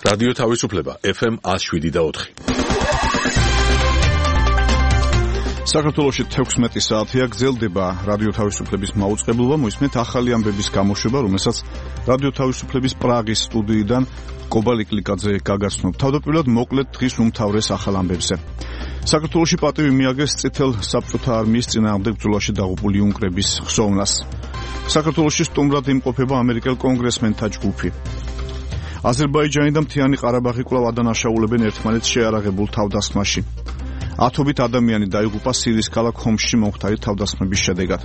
რადიო თავისუფლება FM 107.4. საქართველოში 16 საათია გრძელდება რადიო თავისუფლების მაუწყებლობა. მოისმენთ ახალი ამბების გამოშვება, რომელსაც რადიო თავისუფლების პრაღის სტუდიიდან კობალე კლიკაძე გაგაცნობ. თავდაპირველად მოკლედ დღის უმთავრეს ახალ ამბებზე. საქართველოში პატივი მიაგეს წითელ საბჭოთა არმიის წინააღმდეგ ბრძოლაში დაღუპული იუნკრების ხსოვნას. საქართველოში სტუმრად იმყოფება ამერიკელ კონგრესმენთა ჯგუფი. აზერბაიჯანი და მთიანი ყარაბაღი კვლავ ადანაშაულებენ ერთმანეთს შეარაღებულ თავდასხმაში. ათობით ადამიანი დაიღუპა სირიის ქალაქ ჰომსში მომხდარი თავდასხმების შედეგად.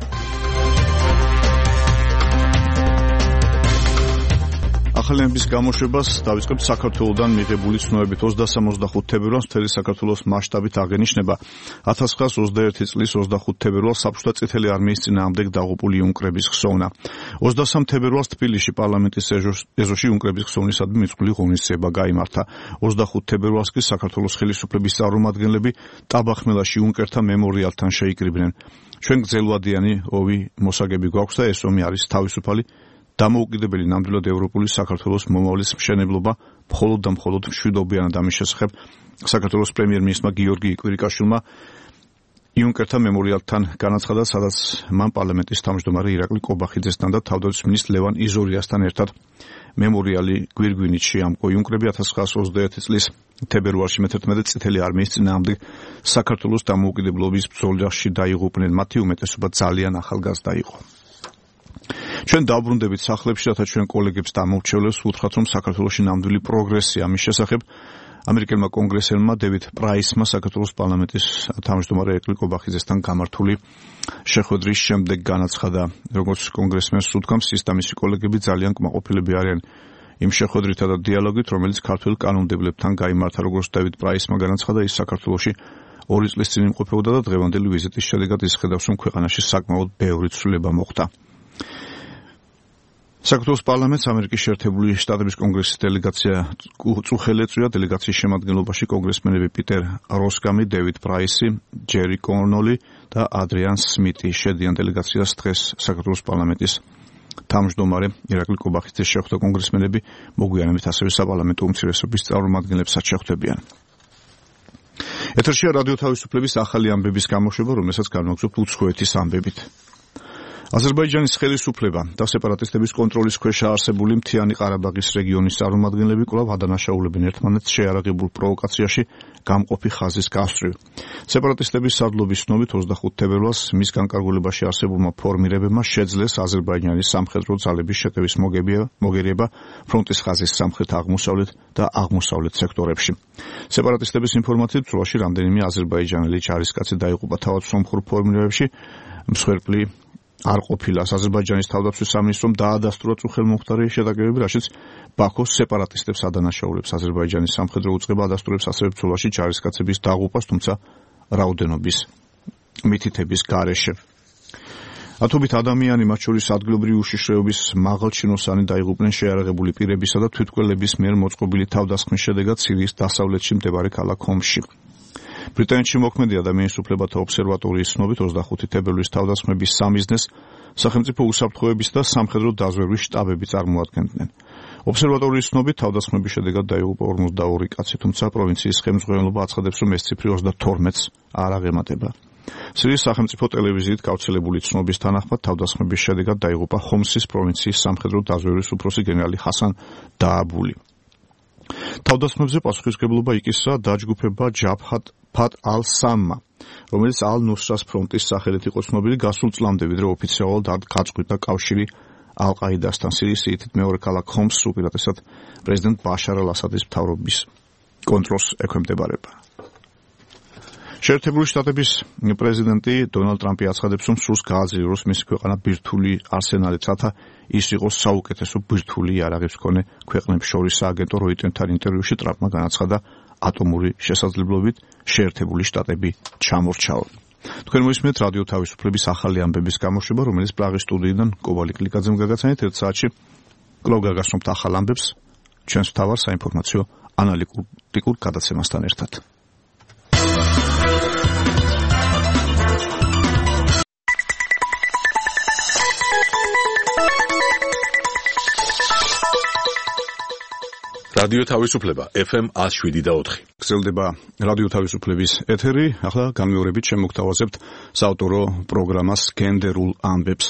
ახალი ამბების გამოშვებას დავიწყებთ საქართველოდან მიღებული ცნობებით. 23-25 თებერვალს მთელი საქართველოს მასშტაბით აღენიშნება 1921 წლის 25 თებერვალს საბჭოთა წითელი არმიის წინააღმდეგ დაღუპული იუნკრების ხსოვნა. 23 თებერვალს თბილისში პარლამენტის ეზოში იუნკრების ხსოვნისადმი მიწყვლი ღონისძიება გაიმართა. 25 თებერვალს კი საქართველოს ხელისუფლების წარმომადგენლები ტაბახმელაში იუნკერთა მემორიალთან შეიკრიბნენ. ჩვენ გრძელვადიანი ოვი მოსაგები გვაქვს და ეს ომი არის თავისუფალი დამოუკიდებელი ნამდვილად ევროპული საქართველოს მომავლის მშენებლობა მხოლოდ და მხოლოდ მშვიდობიანად ამის შესახებ საქართველოს პრემიერ-მინისტრმა გიორგი კვირიკაშვილმა იუნკერთა მემორიალთან განაცხადა, სადაც მან პარლამენტის თავმჯდომარე ირაკლი კობახიძესთან და თავდაცვის მინისტრ ლევან იზორიასთან ერთად მემორიალი გვირგვინით შეამკო. იუნკრები 1921 წლის თებერვალში მე-11 წითელი არმიის წინააღმდეგ საქართველოს დამოუკიდებლობის ბრძოლაში დაიღუპნენ. მათი უმეტესობა ძალიან ახალგაზრდა იყო. ჩვენ დავბრუნდებით სახლებში, რათა ჩვენ კოლეგებს დამოვრჩევლებს უთხრათ, რომ საქართველოში ნამდვილი პროგრესია ამის შესახებ. ამერიკელმა კონგრესელმა დევიდ პრაისმა საქართველოს პარლამენტის თავმჯდომარე ირაკლი კობახიძესთან გამართული შეხვედრის შემდეგ განაცხადა, როგორც კონგრესმენს უთქვამს, ის და მისი კოლეგები ძალიან კმაყოფილები არიან იმ შეხვედრითა და დიალოგით, რომელიც ქართველ კანონმდებლებთან გაიმართა. როგორც დევიდ პრაისმა განაცხადა, ის საქართველოში 2 წლის წინ იმყოფებოდა და დღევანდელი ვიზიტის შედეგად ის ხედავს, რომ ქვეყანაში საკმაოდ ბევრი ცვლილება მოხდა. საქართველოს პარლამენტს ამერიკის შეერთებული შტატების კონგრესის დელეგაცია წუხელი ეწვია. დელეგაციის შემადგენლობაში კონგრესმენები პიტერ როსკამი, დევიდ პრაისი, ჯერი კორნოლი და ადრიან სმიტი შედიან დელეგაციას. დღეს საქართველოს პარლამენტის თავმჯდომარე ირაკლი კობახიძეს შეხვდა კონგრესმენები, მოგვიანებით ასევე საპარლამენტო უმცირესობის წარმომადგენლებსაც შეხვდებიან. ეთერშია რადიო თავისუფლების ახალი ამბების გამოშვება, რომელსაც განვაგრძობთ უცხოეთის ამბებით. აზერბაიჯანის ხელისუფლება და სეპარატისტების კონტროლის ქვეშ არსებული მთიანი ყარაბაღის რეგიონის წარმომადგენლები კვლავ ადანაშაულებენ ერთმანეთს შეარაღებულ პროვოკაციაში გამყოფი ხაზის გასწვრივ. სეპარატისტების სარდლობის ცნობით 25 თებერვალს მის განკარგულებაში არსებულმა ფორმირებებმა შეძლეს აზერბაიჯანის სამხედრო ძალების შეტევის მოგერიება ფრონტის ხაზის სამხრეთ-აღმოსავლეთ და აღმოსავლეთ სექტორებში. სეპარატისტების ინფორმაციით ბრძოლაში რამდენიმე აზერბაიჯანელი ჯარისკაცი დაიღუპა. თავად სომხურ ფორმირებებში მსხვერპლი არ ყოფილა. აზერბაიჯანის თავდაცვის სამინისტრომ დაადასტურა წუხელმოხდარი შეტაკებები, რაშიც ბაქოს სეპარატისტებს ადანაშაულებს. აზერბაიჯანის სამხედრო უწყება ადასტურებს ასევე ბრძოლაში ჯარისკაცების დაღუპვას, თუმცა რაოდენობის მითითების გარეშე. ათობით ადამიანი, მათ შორის ადგილობრივი უშიშროების მაღალჩინოსანი დაიღუპნენ შეარაღებული პირებისა და თვითმკვლელების მიერ მოწყობილი თავდასხმის შედეგად სირიის დასავლეთში მდებარე ქალაქ ჰომსში. ბრიტანეთში მოქმედი ადამიანის უფლებათა ობსერვატორიის ცნობით 25 თებერვლის თავდასხმების სამიზნეს სახელმწიფო უსაფრთხოების და სამხედრო დაზვერვის შტაბები წარმოადგენდნენ. ობსერვატორიის ცნობით თავდასხმების შედეგად დაიღუპა 42 კაცი, თუმცა პროვინციის ხელმძღვანელობა აცხადებს, რომ ეს ციფრი 32-ს არ აღემატება. სირიის სახელმწიფო ტელევიზიით გავრცელებული ცნობის თანახმად თავდასხმების შედეგად დაიღუპა ჰომსის პროვინციის სამხედრო დაზვერვის უფროსი გენერალი ხასან დააბული. თავდასხმებზე პასუხისმგებლობა იკისრა დაჯგუფება ჯაბჰათ ფათ ალ-სამმა, რომელიც ალ-ნუსრას ფრონტის სახელით იყო ცნობილი გასულ წლამდე, ვიდრე ოფიციალურად არ გაწყვიტა კავშირი ალ-ყაიდასთან. სირიის ერთ მეორე ქალაქ ჰომსს უპირატესად პრეზიდენტ ბაშარ ალ-ასადის მთავრობის კონტროლს ექვემდებარება. შეერთებული შტატების პრეზიდენტი დონალდ ტრამპი აცხადებს, რომ სურს გააძლიეროს მისი ქვეყანა ბირთვული არსენალით, რათა ის იყოს საუკეთესო ბირთვული იარაღის მქონე ქვეყნებს შორის. სააგენტო როიტერთან ინტერვიუში ტრამპმა განაცხადა, ატომური შესაძლებლობით შეერთებული შტატები ჩამორჩაო. თქვენ მოისმენთ რადიო თავისუფლების ახალი ამბების გამოშვება, რომელიც პრაღის სტუდიიდან კობალე კლიკაძემ გაგაცანეთ. 1 საათში კვლავ გაგაცნობთ ახალ ამბებს ჩვენს მთავარ საინფორმაციო ანალიტიკურ გადაცემასთან ერთად. რადიო თავისუფლება FM 107.4. გრძელდება რადიო თავისუფლების ეთერი. ახლა განმეორებით შემოგთავაზებთ საავტორო პროგრამას გენდერულ ამბებს.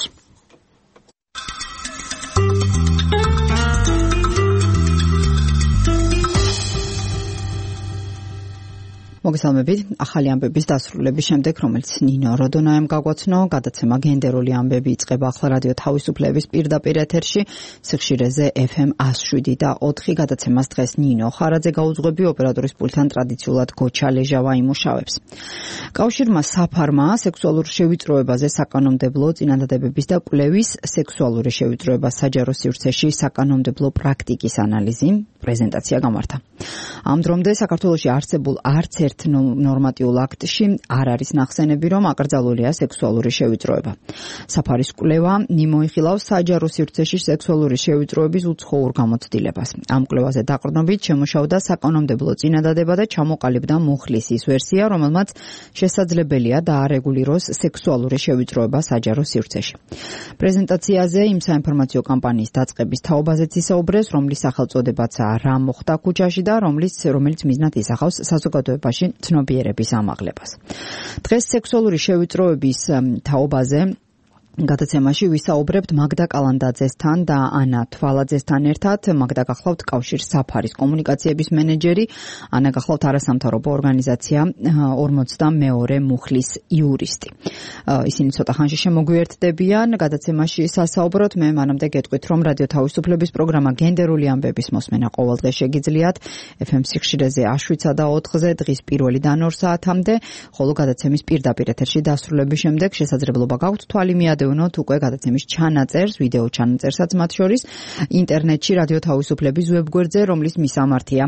მოგესალმებით. ახალი ამბების დასრულების შემდეგ, რომელიც ნინო როდონაემ გაგვაცნო, გადაცემა გენდერული ამბები იწყება ახლა რადიო თავისუფლების პირდაპირ ეთერში, სიხშირეზე FM 107.4. გადაცემას დღეს ნინო ხარაძე გაუძღვები, ოპერატორის პულტთან ტრადიციულად გოჩა ლეჟავა იმუშავებს. კავშირმა საფარმა სექსუალურ შევიწროებაზე საკანონმდებლო წინადადებების და კვლევის სექსუალური შევიწროება საჯარო სივრცეში საკანონმდებლო პრაქტიკის ანალიზი პრეზენტაცია გამართა. ამ დრომდე საქართველოში არსებულ არც ერთ ნორმატიულ აქტში არ არის ნახსენები, რომ აკრძალულია სექსუალური შევიწროება. საფარის კვლევა მიმოიხილავს საჯარო სივრცეში სექსუალური შევიწროების უცხოურ გამოცდილებას. ამ კვლევაზე დაყრდნობით შემუშავდა საკანონმდებლო წინადადება და ჩამოყალიბდა მუხლის ის ვერსია, რომელმაც შესაძლებელია დაარეგულიროს სექსუალური შევიწროება საჯარო სივრცეში. პრეზენტაციაზე იმ საინფორმაციო კამპანიის დაწყების თაობაზეც ისაუბრეს, რომლის სახელწოდებაცაა რა მოხდა ქუჩაში და რომელიც მიზნად ისახავს საზოგადოებაში ცნობიერების ამაღლებას. დღეს სექსუალური შევიწროების თაობაზე გადაცემაში ვისაუბრებთ მაგდა კალანდაძესთან და ანა თვალაძესთან ერთად. მაგდა გახლავთ კავშირ საფარის კომუნიკაციების მენეჯერი, ანა გახლავთ არასამთავრობო ორგანიზაცია 42 მუხლის იურისტი. ისინი ცოტა ხანში შემოგვიერთდებიან გადაცემაში სასაუბროთ. მე მანამდე გეტყვით, რომ რადიო თავისუფლების პროგრამა გენდერული ამბების მოსმენა ყოველდღე შეგიძლიათ FM სიხშირეზე 7:04-ზე დღის 1-დან 2 საათამდე, ხოლო გადაცემის პირდაპირ ეთერში დასრულების შემდეგ შესაძლებლობა გაქვთ თვალი მიადევნოთ უკვე გადაცემის ჩანაწერს, ვიდეო ჩანაწერსაც მათ შორის ინტერნეტში რადიო თავისუფლების ვებგვერდზე, რომლის მისამართია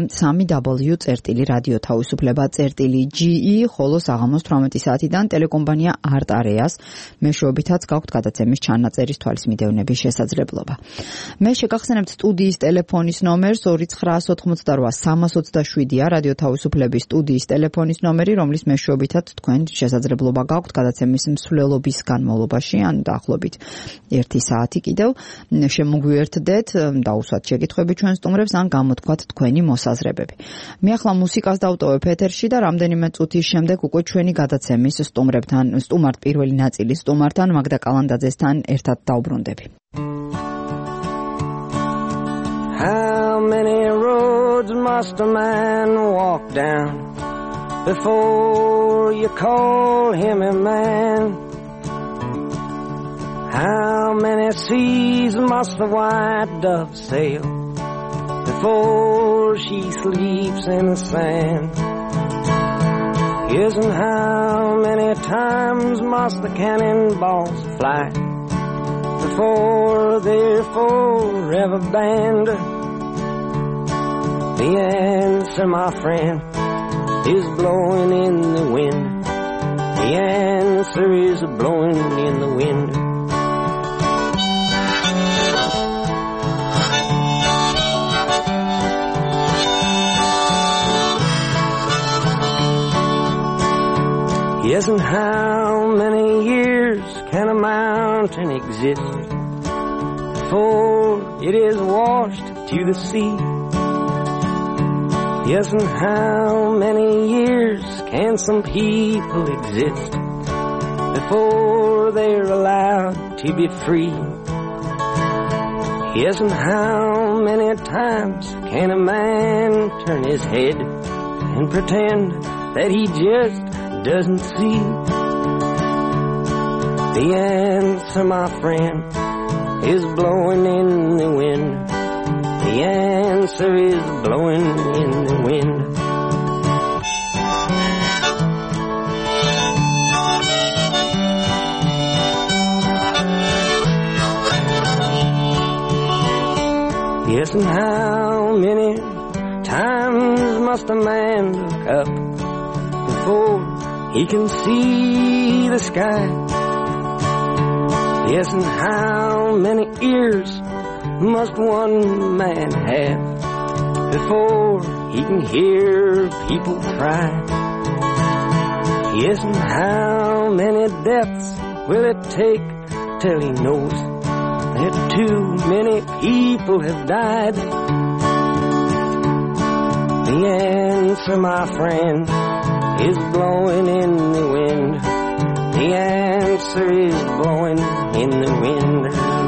www.radiotavisufleba.ge, ხოლო საღამოს 18 საათიდან ტელეკომპანია არტ-არეას მეშვეობითაც გაქვთ გადაცემის ჩანაწერის თვალისმიდევნების შესაძლებლობა. მე შეგახსენებთ სტუდიის ტელეფონის ნომერს 2988327-ია რადიო თავისუფლების სტუდიის ტელეფონის ნომერი, რომლის მეშვეობითაც თქვენ შესაძლებლობა გაქვთ გადაცემის მსვლელობის განმავლობაში ან დაახლოებით 1 საათი კიდევ შემოგვიერთდეთ, დაუსვათ შეკითხვები ჩვენ სტუმრებს ან გამოთქვათ თქვენი მოსაზრებები. მე ახლა მუსიკას დავტოვებ ეთერში და რამდენიმე წუთის შემდეგ უკვე ჩვენი გადაცემის პირველი ნაწილის სტუმართან მაგდა კალანდაძესთან ერთად დავბრუნდები. How many roads must a man walk down before you call him a man? How many seas must the white dove sail before she sleeps in the sand? Yes, and how many times must the cannonballs fly before they're forever banned? The answer, my friend, is blowing in the wind. The answer is blowing in the wind. Yes, and how many years can a mountain exist before it is washed to the sea? Yes, and how many years can some people exist before they're allowed to be free? Yes, and how many times can a man turn his head and pretend that he just doesn't see? The answer, my friend, is blowing in the wind. The answer is blowing in the wind. Yes, and how many times must a man look up before he can see the sky? Yes, and how many ears must one man have before he can hear people cry? Yes, and how many deaths will it take till he knows that too many people have died? The answer, my friend, is blowing in the wind. The answer is blowing in the wind.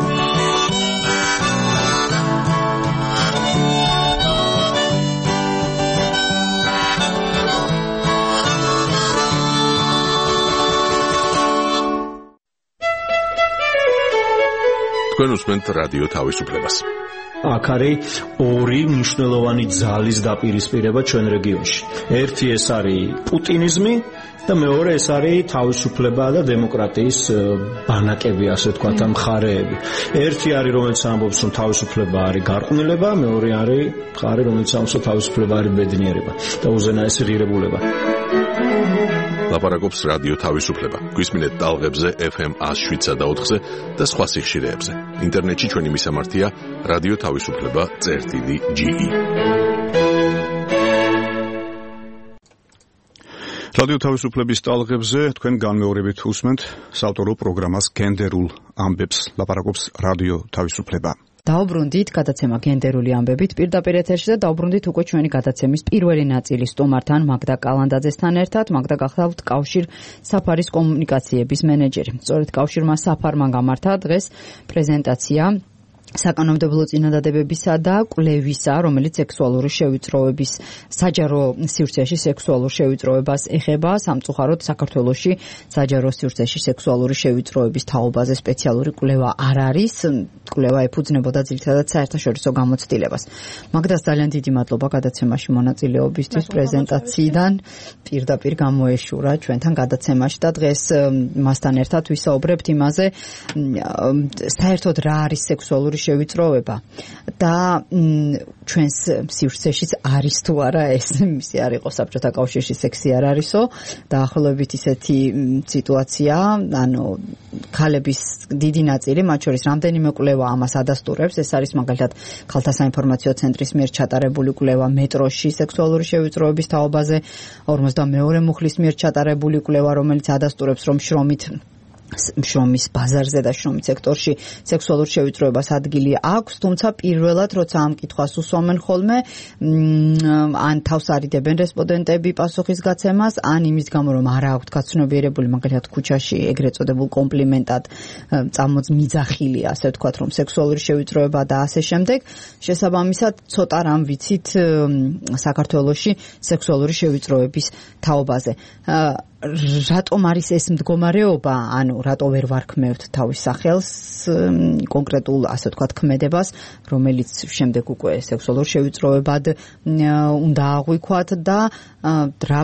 თქვენ უსმენთ რადიო თავისუფლებას. აქ არის ორი მნიშვნელოვანი ძალის დაპირისპირება ჩვენ რეგიონში. ერთი ეს არის პუტინიზმი და მეორე ეს არის თავისუფლება და დემოკრატიის ბანაკები, ასე ვთქვათ, მხარეები. ერთი არის, რომელიც ამბობს, რომ თავისუფლება არის გარყვნილება, მეორე არის მხარე, რომელიც ამბობს, რომ თავისუფლება არის ბედნიერება და უზენაესი ღირებულება. ლაპარაკობს რადიო თავისუფლება. გვისმინეთ ტალღებზე FM 107.4-ზე და სხვა სიხშირეებზე. ინტერნეტში ჩვენი მისამართია რადიო თავისუფლება.ge. რადიო თავისუფლების ტალღებზე თქვენ განმეორებით უსმენთ საავტორო პროგრამას გენდერულ ამბებს. ლაპარაკობს რადიო თავისუფლება. დაუბრუნდით გადაცემა გენდერული ამბებით პირდაპირ ეთერში და დაუბრუნდით უკვე ჩვენი გადაცემის პირველი ნაწილის სტუმართან მაგდა კალანდაძესთან ერთად. მაგდა გახლავთ კავშირ საფარის კომუნიკაციების მენეჯერი. სწორედ კავშირმა საფარმა გამართა დღეს პრეზენტაცია საკანონმდებლო წინადადებებისა და კვლევისა, რომელიც სექსუალური შევიწროების საჯარო სივრცეში სექსუალურ შევიწროებას ეხება. სამწუხაროდ საქართველოში საჯარო სივრცეში სექსუალური შევიწროების თაობაზე სპეციალური კვლევა არ არის. კვლევა ეფუძნებოდა ძირითადად საერთაშორისო გამოცდილებას. მაგდას ძალიან დიდი მადლობა გადაცემაში მონაწილეობისთვის, პრეზენტაციიდან პირდაპირ გამოეშურა ჩვენთან გადაცემაში და დღეს მასთან ერთად ვისაუბრებთ იმაზე, საერთოდ რა არის სექსუალური შევიწროება და ჩვენს სივრცეშიც არის თუ არა ეს, მისი არ იყო საბჭოთა კავშირში სექსი არ არისო, დაახლოებით ისეთი სიტუაცია, ანუ ქალების დიდი ნაწილი, მათ შორის რამდენიმე კვლევა ამას ადასტურებს. ეს არის მაგალითად ქალთა საინფორმაციო ცენტრის მიერ ჩატარებული კვლევა მეტროში სექსუალური შევიწროების თაობაზე, 42 მუხლის მიერ ჩატარებული კვლევა, რომელიც ადასტურებს, რომ შრომის ბაზარზე და შრომის სექტორში სექსუალურ შევიწროებას ადგილი აქვს, თუმცა პირველად როცა ამ კითხვას უსვამენ ხოლმე, ან თავს არიდებენ რესპონდენტები პასუხის გაცემას, ან იმის გამო რომ არ აქვთ გაცნობიერებული მაგალითად ქუჩაში ეგრეთ წოდებულ კომპლიმენტად მიძახილი, ასე ვთქვათ, რომ სექსუალური შევიწროება და ასე შემდეგ. შესაბამისად, ცოტა რამ ვიცით საქართველოში სექსუალური შევიწროების თაობაზე. რატომ არის ეს მდგომარეობა, ანუ რატო ვერ ვარქმევთ თავის სახელს კონკრეტულ, ასე ვთქვათ, ქმედებას, რომელიც შემდეგ უკვე სექსუალურ შევიწროებად უნდა აღვიქვათ და რა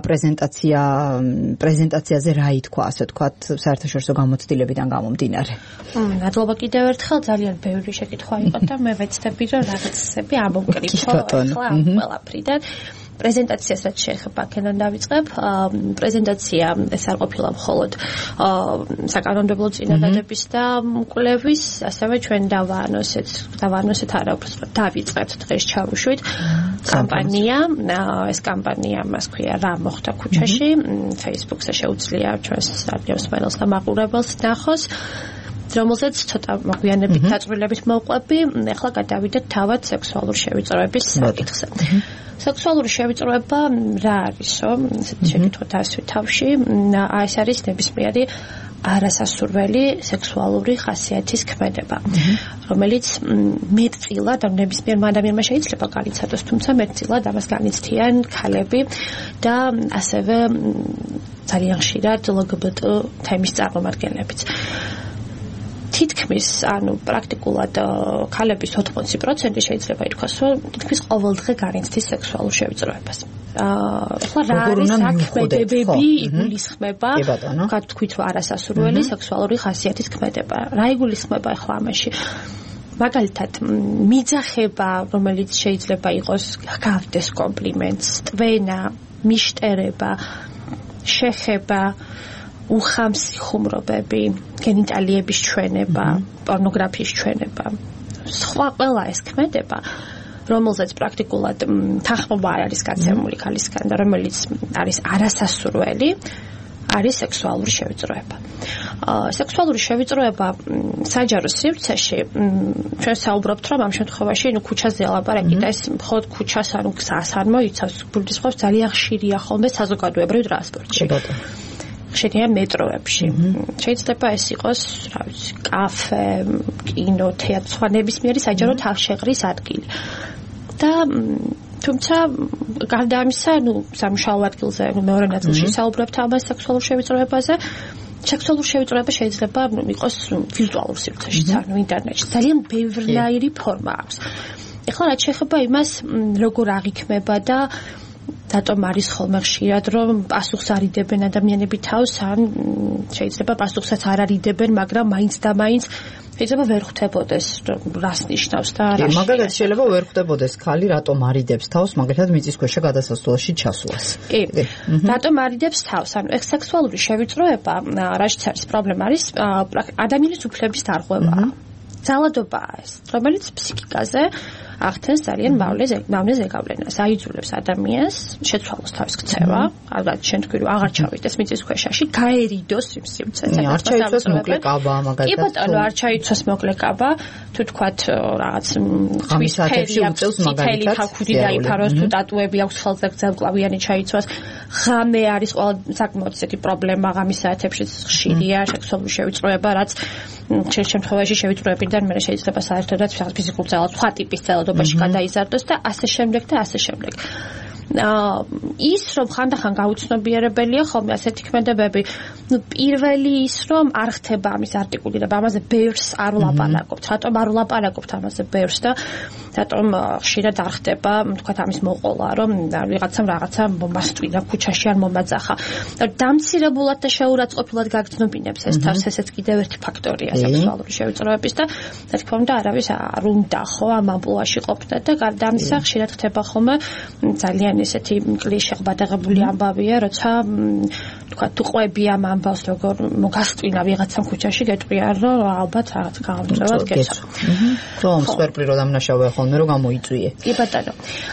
პრეზენტაციაზე რა ითქვა, ასე ვთქვათ, საერთაშორისო გამოცდილებიდან გამომდინარე. მადლობა კიდევ ერთხელ, ძალიან ბევრი შეკითხვა იყო და მე ვეცდები რომ რაღაცები ამოვკრიფო ახლა ყველაფრიდან. პრეზენტაციას რაც შეეხება აქედან დავიწყებ. პრეზენტაცია ეს არ ყოფილა მხოლოდ საკანონმდებლო წინადადების და კვლევის, ასევე ჩვენ დავანოსეთ არა უბრალოდ დავიწყებთ დღეს ჩავუშვით კამპანია. ეს კამპანია მას ქვია რა მოხდა ქუჩაში. Facebook-ზე შეუძლია ჩვენს რადიოსმენელს და მაყურებელს ნახოს, რომელზეც ცოტა მოგვიანებით დაწვრილებით მოვყვები. ახლა გადავიდეთ თავად სექსუალურ შევიწროების საკითხზე. სექსუალური შევიწროება რა არისო? ესეთი შეკითხვა დასვით თავში. ეს არის ნებისმიერი არასასურველი სექსუალური ხასიათის ქმედება, რომელიც მეტწილად ან ნებისმიერ ადამიანმა შეიძლება განიცადოს, თუმცა მეტწილად ამას განიცდიან ქალები და ასევე ძალიან ხშირად LGBT თემის წარმომადგენლებიც. თითქმის, ანუ პრაქტიკულად ქალების 80% შეიძლება ითქვას, რომ თითქმის ყოველდღე განიცდის სექსუალურ შევიწროებას. ახლა რა არის საქმედებები იგულისხმება, თქვით რომ არასასურველი სექსუალური ხასიათის ქმედება. რა იგულისხმება ახლა ამაში? მაგალითად, მიძახება, რომელიც შეიძლება იყოს გავდეს კომპლიმენტს, ტვენა, მიშტერება, შეხება, უხამსი ხუმრობები, გენიტალიების ჩვენება, პორნოგრაფიის ჩვენება. სხვა ყველა ეს ქმედება, რომელზეც პრაქტიკულად თანხმობა არ არის გაცემული ქალისგან და რომელიც არის არასასურველი, არის სექსუალური შევიწროება. სექსუალური შევიწროება საჯარო სივრცეში ჩვენ საუბრობთ, რომ ამ შემთხვევაში ქუჩაზე ელაპარაკი და ეს მხოლოდ ქუჩას ანუ გზას არ მოიცავს, გულისხმობს ძალიან ხშირია ხოლმე საზოგადოებრივ ტრანსპორტში. ხშირია მეტროებში. შეიძლება ეს იყოს, რა ვიცი, კაფე, კინო, თეატრი, სხვა ნებისმიერი საჯარო თავშეყრის ადგილი. და თუმცა გარდა ამისა, სამუშაო ადგილზე, მეორე ნაწილში საუბრობთ ამას სექსუალურ შევიწროებაზე. სექსუალური შევიწროება შეიძლება იყოს ვირტუალურ სივრცეშიც, ინტერნეტში. ძალიან ბევრნაირი ფორმა აქვს. ეხლა რაც შეეხება იმას, როგორ აღიქმება და რატომ არის ხოლმე ხშირად, რომ პასუხს არიდებენ ადამიანები თავს, ან შეიძლება პასუხსაც არ არიდებენ, მაგრამ მაინც და მაინც შეიძლება ვერ ხვდებოდეს, რას ნიშნავს და რა. მაგალითად შეიძლება ვერ ხვდებოდეს ქალი, რატომ არიდებს თავს, მაგალითად მიწისქვეშა გადასასვლელში ჩასვლას. კი. რატომ არიდებს თავს? ანუ ეს სექსუალური შევიწროება, რაშიც არის პრობლემა არის ადამიანის უფლების დარღვევაა. ძალადობაა ეს, რომელიც ფსიქიკაზე ახდენს ძალიან მავნე ზეგავლენას, აიძულებს ადამიანს შეცვალოს თავის ქცევა, ალბათ შენ თქვი რომ აღარ ჩავიდეს მიწისქვეშაში, გაერიდოს იმ სივრცეზე. არ ჩაიცვას მოკლე კაბა მაგალითად. კი ბატონო, არ ჩაიცვას მოკლე კაბა, თუ თქვათ რაღაც ხმის ფერი აქვს, წითელი ხალხური დაიფაროს, თუ ტატუები აქვს ხელზე გრძელკლავიანი ჩაიცვას, ღამე არის ყველა საკმაოდ ისეთი პრობლემა ღამის საათებშიც ხშირია სექსუალური შევიწროება, რაც შემთხვევაში შევიწროებიდან მე შეიძლება საერთოდაც ფიზიკურ ძალად სხვა ტიპის ძალადობაში გადაიზარდოს და ასე შემდეგ და ასე შემდეგ. ის რომ ხანდახან გაუცნობიერებელია ხოლმე ასეთი ქმედებები, პირველი ის რომ არ ხდება ამის არტიკულირება, ამაზე ბევრს არ ვლაპარაკობთ. რატომ არ ვლაპარაკობთ ამაზე ბევრს და რატომ ხშირად არ ხდება, თქვათ ამის მოყოლა, რომ ვიღაცამ რაღაცა მომასწვინა ქუჩაში არ მომაძახა. დამცირებულად და შეურაცხყოფილად გაგრძნობინებს ეს თავს, ესეც კიდევ ერთი ფაქტორია სექსუალური შევიწროების და რა თქმა უნდა არავის არ უნდა ხო ამ ამპლუაში ყოფნა და გარდა ამისა ხშირად ხდება ხოლმე ძალიან ესეთი კლიშე ხბადაღებული ამბავია, როცა თქვა თუ ყვები ამ ამბავს როგორ მოგასწვინა ვიღაცამ ქუჩაში გეტყვია რომ ალბათ რაღაც გამომწევად გეცო. თუმცა მსხვერპლი რომ დამნაშავეა ხოლმე რომ გამოიწვიე. კი ბატონო.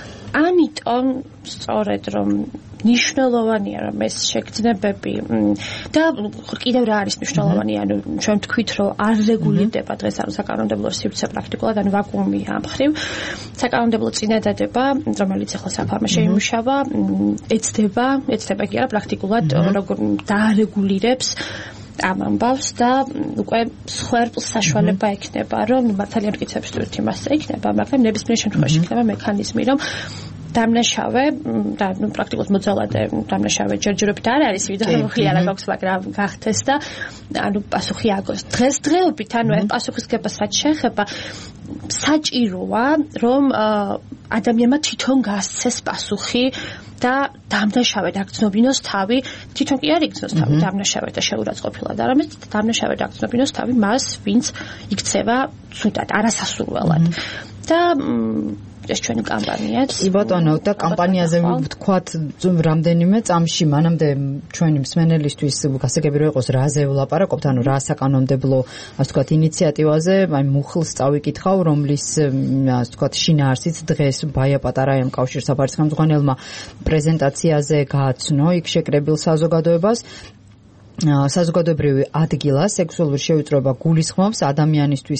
ამიტომ სწორედ რომ ნიშნულოვანია რომ ეს შეგრძნებები და კიდევ რა არის მნიშვნელოვანი, ანუ ჩვენ თქვით რომ არ რეგულირდება დღეს ანუ საკანონმდებლო სივრცე პრაქტიკულად, ანუ ვაკუუმია ამ ხრივ. საკანონმდებლო წინადადება, რომელიც ახლა საფარმა შეიმუშავა, ეცდება კი არა პრაქტიკულად როგორ დაარეგულირებს ამ ამბავს და უკვე სხვერპლს საშუალება ექნება, რომ მართალია მტკიცებს თუ იმასე ექნება, მაგრამ ნებისმიერ შემთხვევაში იქნება მექანიზმი, რომ დამნაშავე და პრაქტიკულად მოძალადე დამნაშავე ჯერჯერობით არ არის, ვიდრე მოხლიარა გაქვს, მაგრამ გახდეს და ანუ პასუხი აგოს. დღესდღეობით ანუ ეს პასუხისგებას რაც შეეხება საჭიროა, რომ ადამიანმა თვითონ გასცეს პასუხი და დამნაშავე დაგრძნობინოს თავი, თვითონ კი არ იგრძნოს თავი დამნაშავე და შეურაცხყოფილად, არამედ დამნაშავე დაგრძნობინოს თავი მას, ვინც იქცევა ცუდად, არასასურველად. და ეს ჩვენი კამპანიაც. კი ბატონო, და კამპანიაზე ვთქვათ რამდენიმე წამში, მანამდე ჩვენი მსმენელისთვის გასაგები რომ იყოს რაზე ვლაპარაკობთ, ანუ რა საკანონმდებლო, ასე ვთქვათ, ინიციატივაზე, აი მუხლს წავიკითხავ, რომლის ასე ვთქვათ, შინაარსიც დღეს ბაია პატარაიამ კავშირსაფარის ხელმძღვანელმა პრეზენტაციაზე გააცნო იქ შეკრებილ საზოგადოებას. საზოგადოებრივი ადგილა სექსუალური შევიწროება გულისხმობს ადამიანისთვის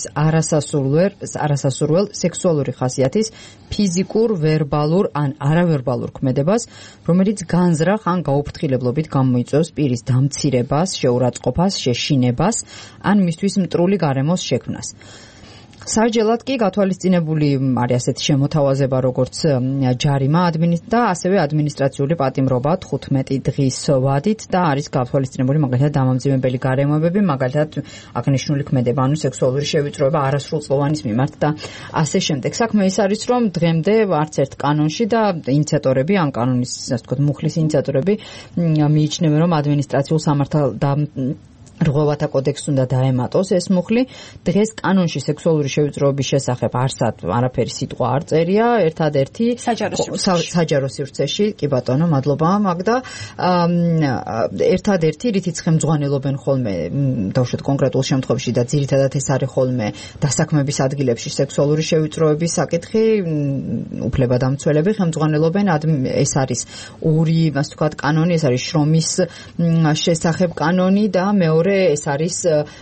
არასასურველ სექსუალური ხასიათის ფიზიკურ, ვერბალურ ან არავერბალურ ქმედებას, რომელიც განზრახ ან გაუფრთხილებლობით გამოიწვევს პირის დამცირებას, შეურაცხყოფას, შეშინებას ან მისთვის მტრული გარემოს შექმნას. სარჯელად კი გათვალისწინებული არის ასეთი შემოთავაზება, როგორც ჯარიმა და ასევე ადმინისტრაციული პატიმრობა 15 დღის ვადით და არის გათვალისწინებული მაგალითად დამამძიმებელი გარემოებები, მაგალითად აღნიშნული ქმედება, ანუ სექსუალური შევიწროება არასრულწლოვანის მიმართ და ასე შემდეგ. საქმე ის არის, რომ დღემდე არც ერთ კანონში და ინიციატორები, ამ კანონის, ასე ვთქვათ, მუხლის ინიციატორები მიიჩნევენ, რომ ადმინისტრაციულ რღვევათა კოდექსს უნდა დაემატოს ეს მუხლი. დღეს კანონში სექსუალური შევიწროების შესახებ არაფერი სიტყვა არ წერია, ერთადერთი საჯარო სივრცეში. კი ბატონო, მადლობა მაგდა. ერთადერთი რითიც ხელმძღვანელობენ ხოლმე დავუშვათ კონკრეტულ შემთხვევაში და ძირითადად ეს არის ხოლმე დასაქმების ადგილებში სექსუალური შევიწროების საკითხი, უფლებადამცველები ხელმძღვანელობენ, ეს არის ორი, ასე ვთქვათ, კანონი, ეს არის შრომის შესახებ კანონი და მეორე ეს არის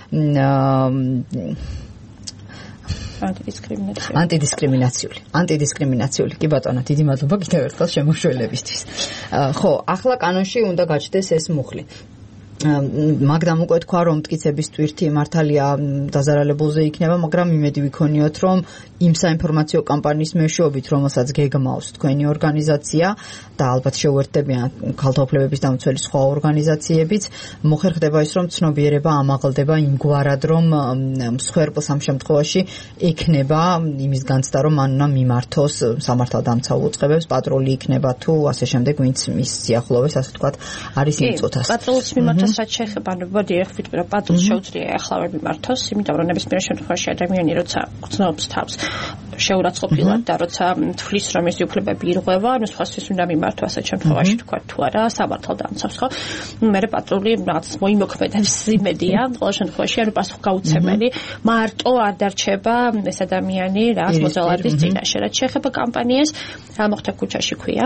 ანტიდისკრიმინაციული. კი ბატონო, დიდი მადლობა კიდევ ერთხელ შემოშველებისთვის. ხო, ახლა კანონში უნდა გაჩნდეს ეს მუხლი. მაგდამ უკვე თქვა, რომ მტკიცების ტვირთი მართალია დაზარალებულზე იქნება, მაგრამ იმედი ვიქონიოთ, რომ იმ საინფორმაციო კამპანიის მეშვეობით, რომელსაც გეგმავს თქვენი ორგანიზაცია და ალბათ შეუერთდებიან ქალთა უფლებების დამცველი სხვა ორგანიზაციებიც, მოხერხდება ის, რომ ცნობიერება ამაღლდება იმგვარად, რომ მსხვერპლს ამ შემთხვევაში ექნება იმის განცდა, რომ მან უნდა მიმართოს სამართალდამცავ უწყებებს, პატრული იქნება თუ ასე შემდეგ, ვინც მის სიახლოვეს, ასე ვთქვათ, არის იმ წუთას. პატრულს მიმართოს რაც შეეხება, მოდი ვიტყვი, რომ პატრულს შეუძლია ახლავე მიმართოს, იმიტომ რომ ნებისმიერ შემთხვევაში ადამიანი როცა გრძნობს თავს შეურაცხყოფილად და როცა თვლის რომ ეს უფლებები ირღვევა, ანუ სხვასთვის უნდა მიმართო ასეთ შემთხვევაში თქვა თუ არა სამართალდამცავს, ხო? მერე პატრული რაც მოიმოქმედებს იმედია, ყოველ შემთხვევაში ანუ პასუხგაუცემელი მარტო არ დარჩება ეს ადამიანი რაც მოძალადის წინაშე. რაც შეეხება კამპანიას, რა მოხდა ქუჩაში ქვია.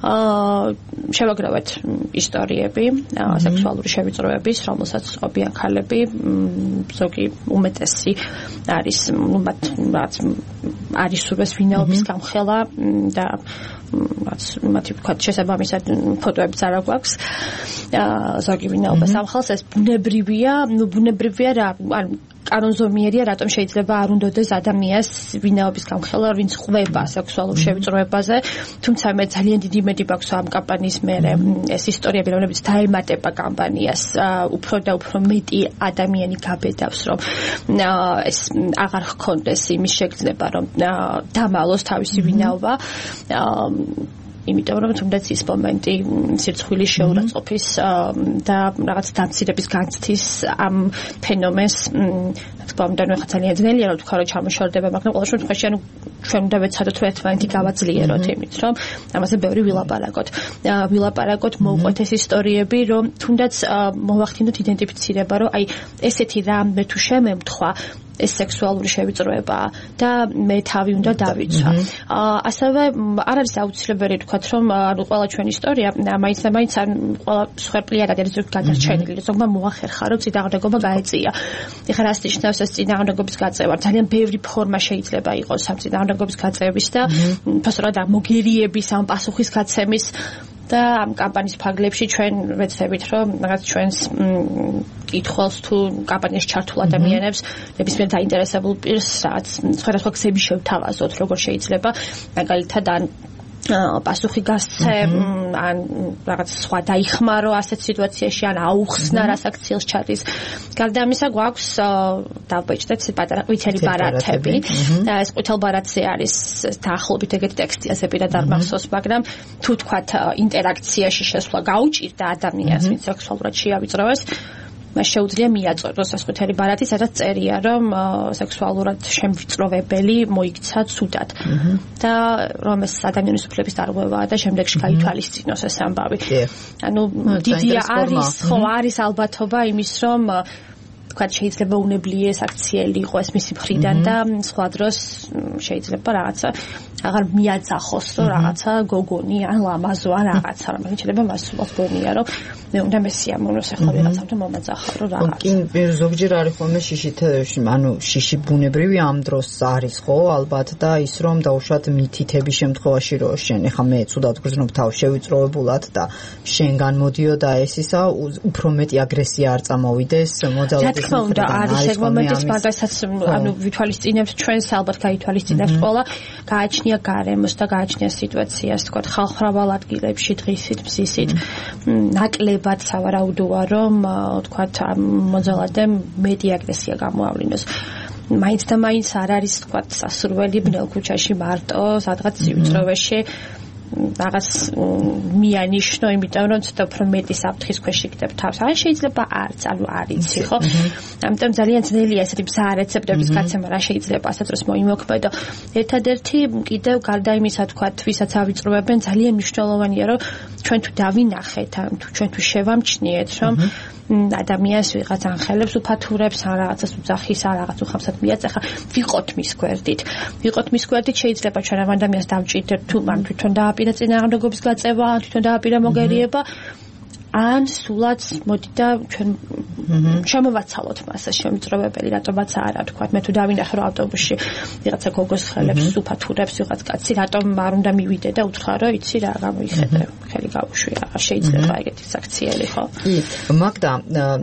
შევაგრავეთ ისტორიები სექსუალური შევიწროების, რომელსაც ყოფიან ქალები, ზოგი უმეტესი არის, მათ არის სურვეს ვინაობის გამხელა და რაც მათი ვქოთ შესაბამისად ფოტოებიც არ აქვს. ზოგი ვინაობას ამხელს, ეს ბუნებრივია რა, ანუ კანონზომიერია, რატომ შეიძლება არ უნდადეს ადამიანს ვინაობის გამხელა, ვინც ხვდება სექსუალურ შევიწროებაზე, თუმცა მე ძალიან დიდი იმედი მაქვს ამ კამპანიის მერე ეს ისტორიები, რომლებიც დაემატება კამპანიას, უფრო და უფრო მეტი ადამიანი გაბედავს, რომ ეს აღარ ჰქონდეს იმის შეგრძნება, რომ დამალოს თავისი ვინაობა. იმიტომ რომ თუნდაც ის მომენტი სირცხვილის შეურაცხყოფის და რაღაც დამცირების განცდის ამ ფენომენს თქმა უნდა ძალიან ძნელია რომ თქვა რომ ჩამოშორდება, მაგრამ ყოველ შემთხვევაში ანუ ჩვენ უნდა ვეცადოთ ერთმანეთი გავაძლიეროთ იმით, რომ ამაზე ბევრი ვილაპარაკოთ, მოვყვეთ ეს ისტორიები, რომ თუნდაც მოვახდინოთ იდენტიფიცირება, რომ აი ესეთი რამე თუ შემემთხვა ეს სექსუალური შევიწროებაა და მე თავი უნდა დავიცვა. ასევე არ არის აუცილებელი თქვათ, რომ ანუ ყველა ჩვენი ისტორია მაინც ყველა მსხვერპლიანად არის გადარჩენილი, ზოგმა მოახერხა, რომ წინააღმდეგობა გაეწია. ეხლა რას ნიშნავს ეს წინააღმდეგობის გაწევა? ძალიან ბევრი ფორმა შეიძლება იყოს ამ წინააღმდეგობის გაწევის და ფასურად მოგერიების ამ პასუხის გაცემის და ამ კამპანიის ფარგლებში ჩვენ ვეცდებით, რომ რაღაც ჩვენს კითხულს თუ კამპანიაში ჩართულ ადამიანებს, ნებისმიერ დაინტერესებულ პირს, რაც სხვადასხვა გზები შევთავაზოთ, როგორ შეიძლება მაგალითად ან პასუხი გასცე, ან რაღაც სხვა დაიხმარო ასეთ სიტუაციაში, ან აუხსნა რა საქციელს ჩადის. გარდა ამისა გვაქვს დავბეჭდეთ პატარა ყვითელი ბარათები და ეს ყვითელ ბარათზე არის დაახლოებით ეგეთი ტექსტი, ასე პირად არ მახსოვს, მაგრამ თუ თქვათ ინტერაქციაში შესვლა გაუჭირდა ადამიანს, ვინც სექსუალურად შეავიწროვეს, მას შეუძლია მიაწოდოს ეს ყვითელი ბარათი, სადაც წერია, რომ სექსუალურად შემვიწროვებელი მოიქცა ცუდად და რომ ეს ადამიანის უფლების დარღვევაა და შემდეგში გაითვალისწინოს ეს ამბავი. ანუ დიდი არის ალბათობა იმის, რომ თქვათ შეიძლება უნებლიეს აქციელი იყო ეს მისი მხრიდან და სხვა დროს შეიძლება რაღაცა აღარ მიაძახოს, რომ რაღაცა გოგონი ან ლამაზო ან რაღაცა, მაგრამ შეიძლება მას სულაც გონია, რომ მე უნდა მესიამოვნოს ახლა ვიღაცამ და მომაძახა, რომ რაღაცა. კი, ზოგჯერ არის ხოლმე შიში ბუნებრივი ამ დროს არის, ხო, ალბათ და ის რომ დაუშვათ მითითების შემთხვევაში რომ შენ ახლა მე ცუდად გრძნობ თავს შევიწროვებულად და შენგან მოდიოდა ეს ისა, უფრო მეტი აგრესია არ წამოვიდეს მოძალადის. თქმა უნდა, არის ეგ მომენტიც, მაგასაც ანუ ვითვალისწინებთ ჩვენს ალბათ გაითვალისწინებთ ყველა, გააჩნია გარემოს და გააჩნია სიტუაციას, თქვა ხალხმრავალ ადგილებში დღისით, მზისით, ნაკლებად სავარაუდოა, რომ თქვა მოძალადემ მეტი აგრესია გამოავლინოს. მაინც და მაინც არ არის თქვა სასურველი ბნელ ქუჩაში მარტო, სადღაც სივიწროვეში რაღაც მიანიშნო, იმიტომ რომ ცოტა უფრო მეტი საფრთხის ქვეშ იქნებ თავს. ან შეიძლება არც, ანუ არ იცი, ხო? ამიტომ ძალიან ძნელია ესეთი მზა რეცეპტების გაცემა, რა შეიძლება ასეთ დროს მოიმოქმედო. ერთადერთი კიდევ გარდა იმისა, თქვათ, ვისაც ავიწროვებენ, ძალიან მნიშვნელოვანია, რომ ჩვენ თუ დავინახეთ, ან თუ ჩვენ თუ შევამჩნიეთ, რომ ადამიანს ვიღაც ანხელებს უფათურებს, ან რაღაცას უძახის, ან რაღაც უხამსად მიაწეხა, ვიყოთ მის გვერდით. ვიყოთ მის გვერდით, შეიძლება ჩვენ ამ ადამიანს დავჭირდეთ, თუ მან თვითონ დააპირა წინააღმდეგობის გაწევა, ან თვითონ დააპირა მოგერიება, ან სულაც მოდი და ჩვენ შემოვაცალოთ მას შემიწროვებელი, რატომაც არა, თქვა, მე თუ დავინახე რომ ავტობუსში ვიღაცა გოგოს ხელებს უფათურებს ვიღაც კაცი, რატომ არ უნდა მივიდე და უთხრა რომ იცი რა გამოიხედე, ხელი გავუშვი, რა შეიძლება ეგეთი საქციელი, ხო? კი, მაგდა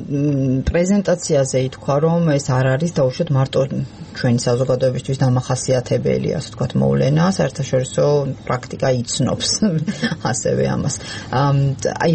პრეზენტაციაზე ითქვა რომ ეს არ არის დაუშვათ მარტო ჩვენი საზოგადოებისთვის დამახასიათებელი, ასე ვთქვათ, მოვლენა, საერთაშორისო პრაქტიკა იცნობს ასევე ამას. აი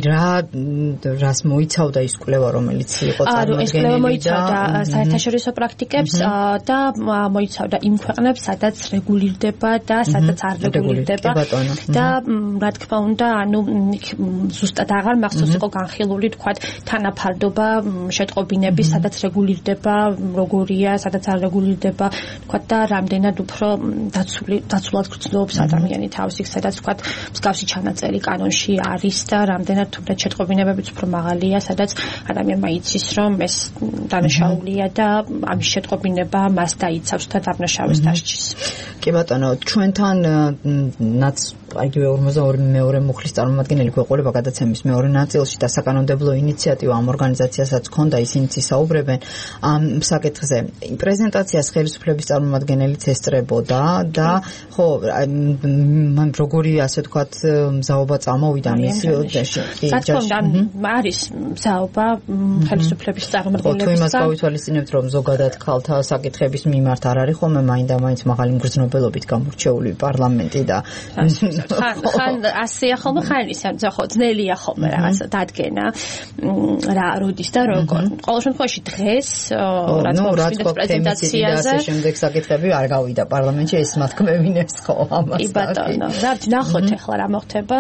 რას მოიცავდა ის კვლევა, რომელიც იყო წარმოდგენილი? ეს კვლევა მოიცავდა საერთაშორისო პრაქტიკებს და მოიცავდა იმ ქვეყნებს, სადაც რეგულირდება და სადაც არ რეგულირდება. და რა თქმა უნდა, ანუ ზუსტად აღარ მახსოვს იყო განხილული, თქვათ, თანაფარდობა შეტყობინების, სადაც რეგულირდება, როგორია, სადაც არ რეგულირდება, თქვათ, და რამდენად უფრო დაცულად გრძნობს ადამიანი თავს, იქ სადაც თქვათ, მსგავსი ჩანაწერი კანონში არის და რამდენად თუნდაც შეტყობინებებიც უფრო მაღალია, სადაც ადამიანმა იცის, რომ ეს დანაშაულია და ამის შეტყობინება მას დაიცავს და დაბნაშავეს დასჯის. კი ბატონო, ჩვენთანაც აიგივე 52 მუხლის წარმომადგენელი გვეყოლება გადაცემის მეორე ნაწილში და საკანონმდებლო ინიციატივა ამ ორგანიზაციასაც ჰქონდა, ისინიც ისაუბრებენ ამ საკითხზე. პრეზენტაციას ხელისუფლების წარმომადგენელიც ესწრებოდა და ხო, მან როგორი ასე ვთქვათ მზაობა წამოვიდა მის არის მზაობა ხელისუფლების წარმომადგენლების. თუ იმას გავითვალისწინებთ, რომ ზოგადად ქალთა საკითხების მიმართ არ არის ხოლმე მაინდა-მაინც მაღალი მგრძნობელობით გამორჩეული პარლამენტი და ხან ასეა ხოლმე, ხან ისა, ხო, ძნელია ხოლმე რაღაცა დადგენა რა როდის და როგორ. ყოველ შემთხვევაში დღეს რაც მოხდა პრეზენტაციაზე შემდეგ საკითხები არ გავიდა პარლამენტში, ეს მათ კმევინებს ხო ამას. კი ბატონო, ნახოთ ახლა რა მოხდება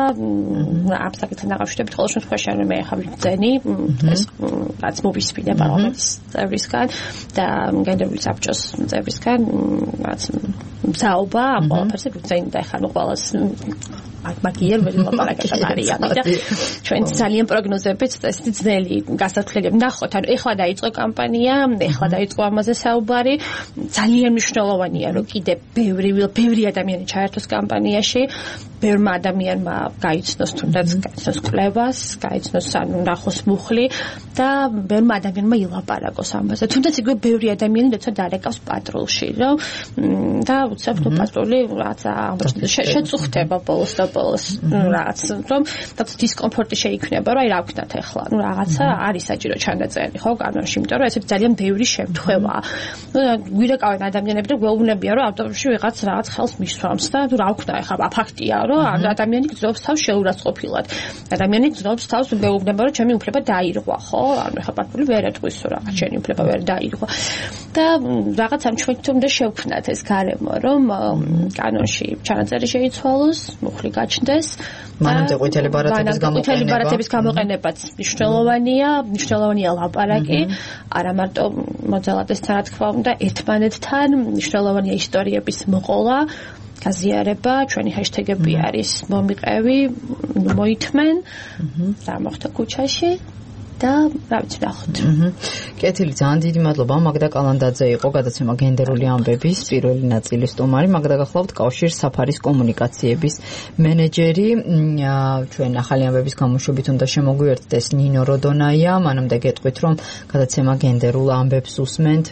ამ საკითხთან დაკავშირებით. ყოველ შემთხვევაში ანუ მე ახლა ვიძენი ეს რაც მოვისმინე პარლამენტის წევრისგან და გენდერული საბჭოს წევრისგან რაც მზაობა ამ ყველაფერზე ვიძენი და ახლა ყველას მაგიერ ვერ ლაპარაკებთ არიან და ჩვენ ძალიან პროგნოზებით ესეთი ძნელი გასათვლელი ნახოთ. ანუ ეხლა დაიწყო კამპანია, ეხლა დაიწყო ამაზე საუბარი. ძალიან მნიშვნელოვანია რომ კიდე ბევრი ადამიანი ჩაერთოს კამპანიაში, ბევრმა ადამიანმა გაიცნოს თუნდაც გაიცნოს კვლევას, გაიცნოს ანუ ნახოს მუხლი და ბევრმა ადამიანმა ილაპარაკოს ამაზე. თუნდაც იგივე ბევრი ადამიანი როცა დარეკავს პატრულში, რომ და უცებ თუ პატრული რაცა შეწუხდება ბოლოს და ბოლოს რაღაც რომ დისკომფორტი შეიქმნება, რომ აი რა ვქნათ ახლა. ნუ რაღაცა არის საჭირო ჩანაწერი, ხო, კანონში, იმიტომ რომ ესეთი ძალიან ბევრი შემთხვევაა. გვირეკავენ ადამიანები და გვეუბნებიან, რომ ავტობუსში ვიღაც რაღაც ხელს მისვამს და ნუ რა ვქნა ახლა ფაქტია, რომ ადამიანი გძნობს თავს შეურაცხყოფილად. ადამიანი გძნობს თავს მეუბნება, რომ ჩემი უფლება დაირღვა, ხო? ანუ ახლა პატრული ვერ ეტყვის, რომ რაღაც ჩემი უფლება ვერ დაირღვა. და რაღაცა ჩვენ თუნდა შევქნათ ეს გარემო, რომ კანონში ჩანაწერი შეიცვალოს, მუხლი გაჩნდეს. მანამდე ყვითელი ბარათების გამოყენებაც მნიშვნელოვანია ლაპარაკი, არა მარტო მოძალადესთან რა თქმა უნდა, ერთმანეთთან მნიშვნელოვანია ისტორიების მოყოლა. გაზიარება, ჩვენი ჰეშტეგები არის მომიყევი, მოითმენ და მოხდა ქუჩაში და რა ვიცი ნახოთ. კეთილი, ძალიან დიდი მადლობა. მაგდა კალანდაძე იყო გადაცემა გენდერული ამბების პირველი ნაწილის სტუმარი. მაგდა გახლავთ კავშირ საფარის კომუნიკაციების მენეჯერი. ჩვენ ახალი ამბების გამოშვებით უნდა შემოგვიერთდეს ნინო როდონაია. მანამდე გეტყვით, რომ გადაცემა გენდერულ ამბებს უსმენთ,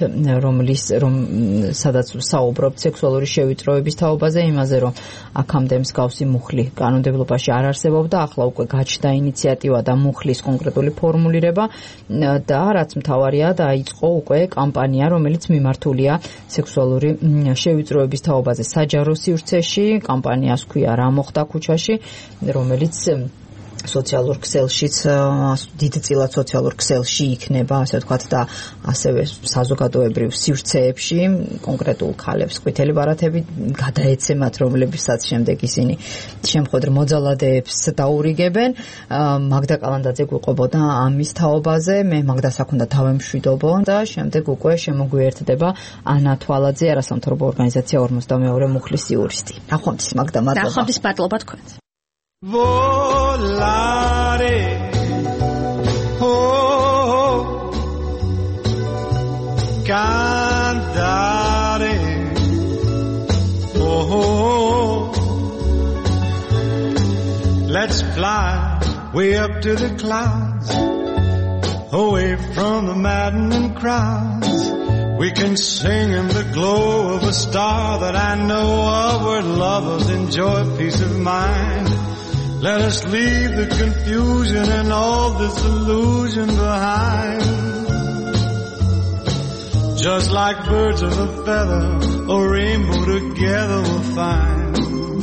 სადაც საუბრობთ სექსუალური შევიწროების თაობაზე, იმაზე, რომ აქამდე მსგავსი მუხლი კანონმდებლობაში არ არსებობდა, ახლა უკვე გაჩნდა ინიციატივა და მუხლის კონკრეტული ფორმულირება და რაც მთავარია, დაიწყო უკვე კამპანია, რომელიც მიმართულია სექსუალური შევიწროების თაობაზე საჯარო სივრცეში. კამპანიას ქვია რა მოხდა ქუჩაში, რომელიც სოციალურ ქსელშიც დიდწილად სოციალურ ქსელში იქნება, ასე ვთქვათ და ასევე საზოგადოებრივ სივრცეებში კონკრეტულ ქალებს ყვითელი ბარათები გადაეცემათ, რომლებსაც შემდეგ ისინი შემხოდრ მოძალადეებს დაურიგებენ. მაგდა კალანდაძე გვიყვებოდა ამის თაობაზე, მე მაგდას აქ უნდა თავემშვიდობო და შემდეგ უკვე შემოგვიერთდება ანა თვალაძე, არასამთავრობო ორგანიზაცია 42 მუხლის იურისტი. ნახვამდის მაგდა, მადლობა. ნახვამდის მადლობა თქვენს. Volare, oh, cantare, oh, let's fly way up to the clouds, away from the maddening crowds. We can sing in the glow of a star that I know of, where lovers enjoy peace of mind. Let us leave the confusion and all this illusion behind. Just like birds of a feather, a rainbow together we'll find.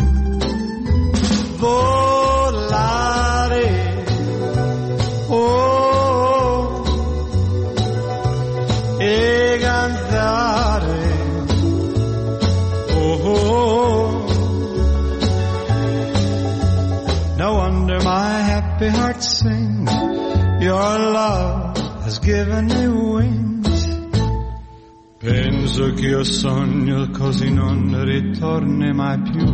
Volare, oh, e cantare, oh. No wonder my happy heart sings. Your love has given me wings. Penso che io sogno così non ritorni mai più.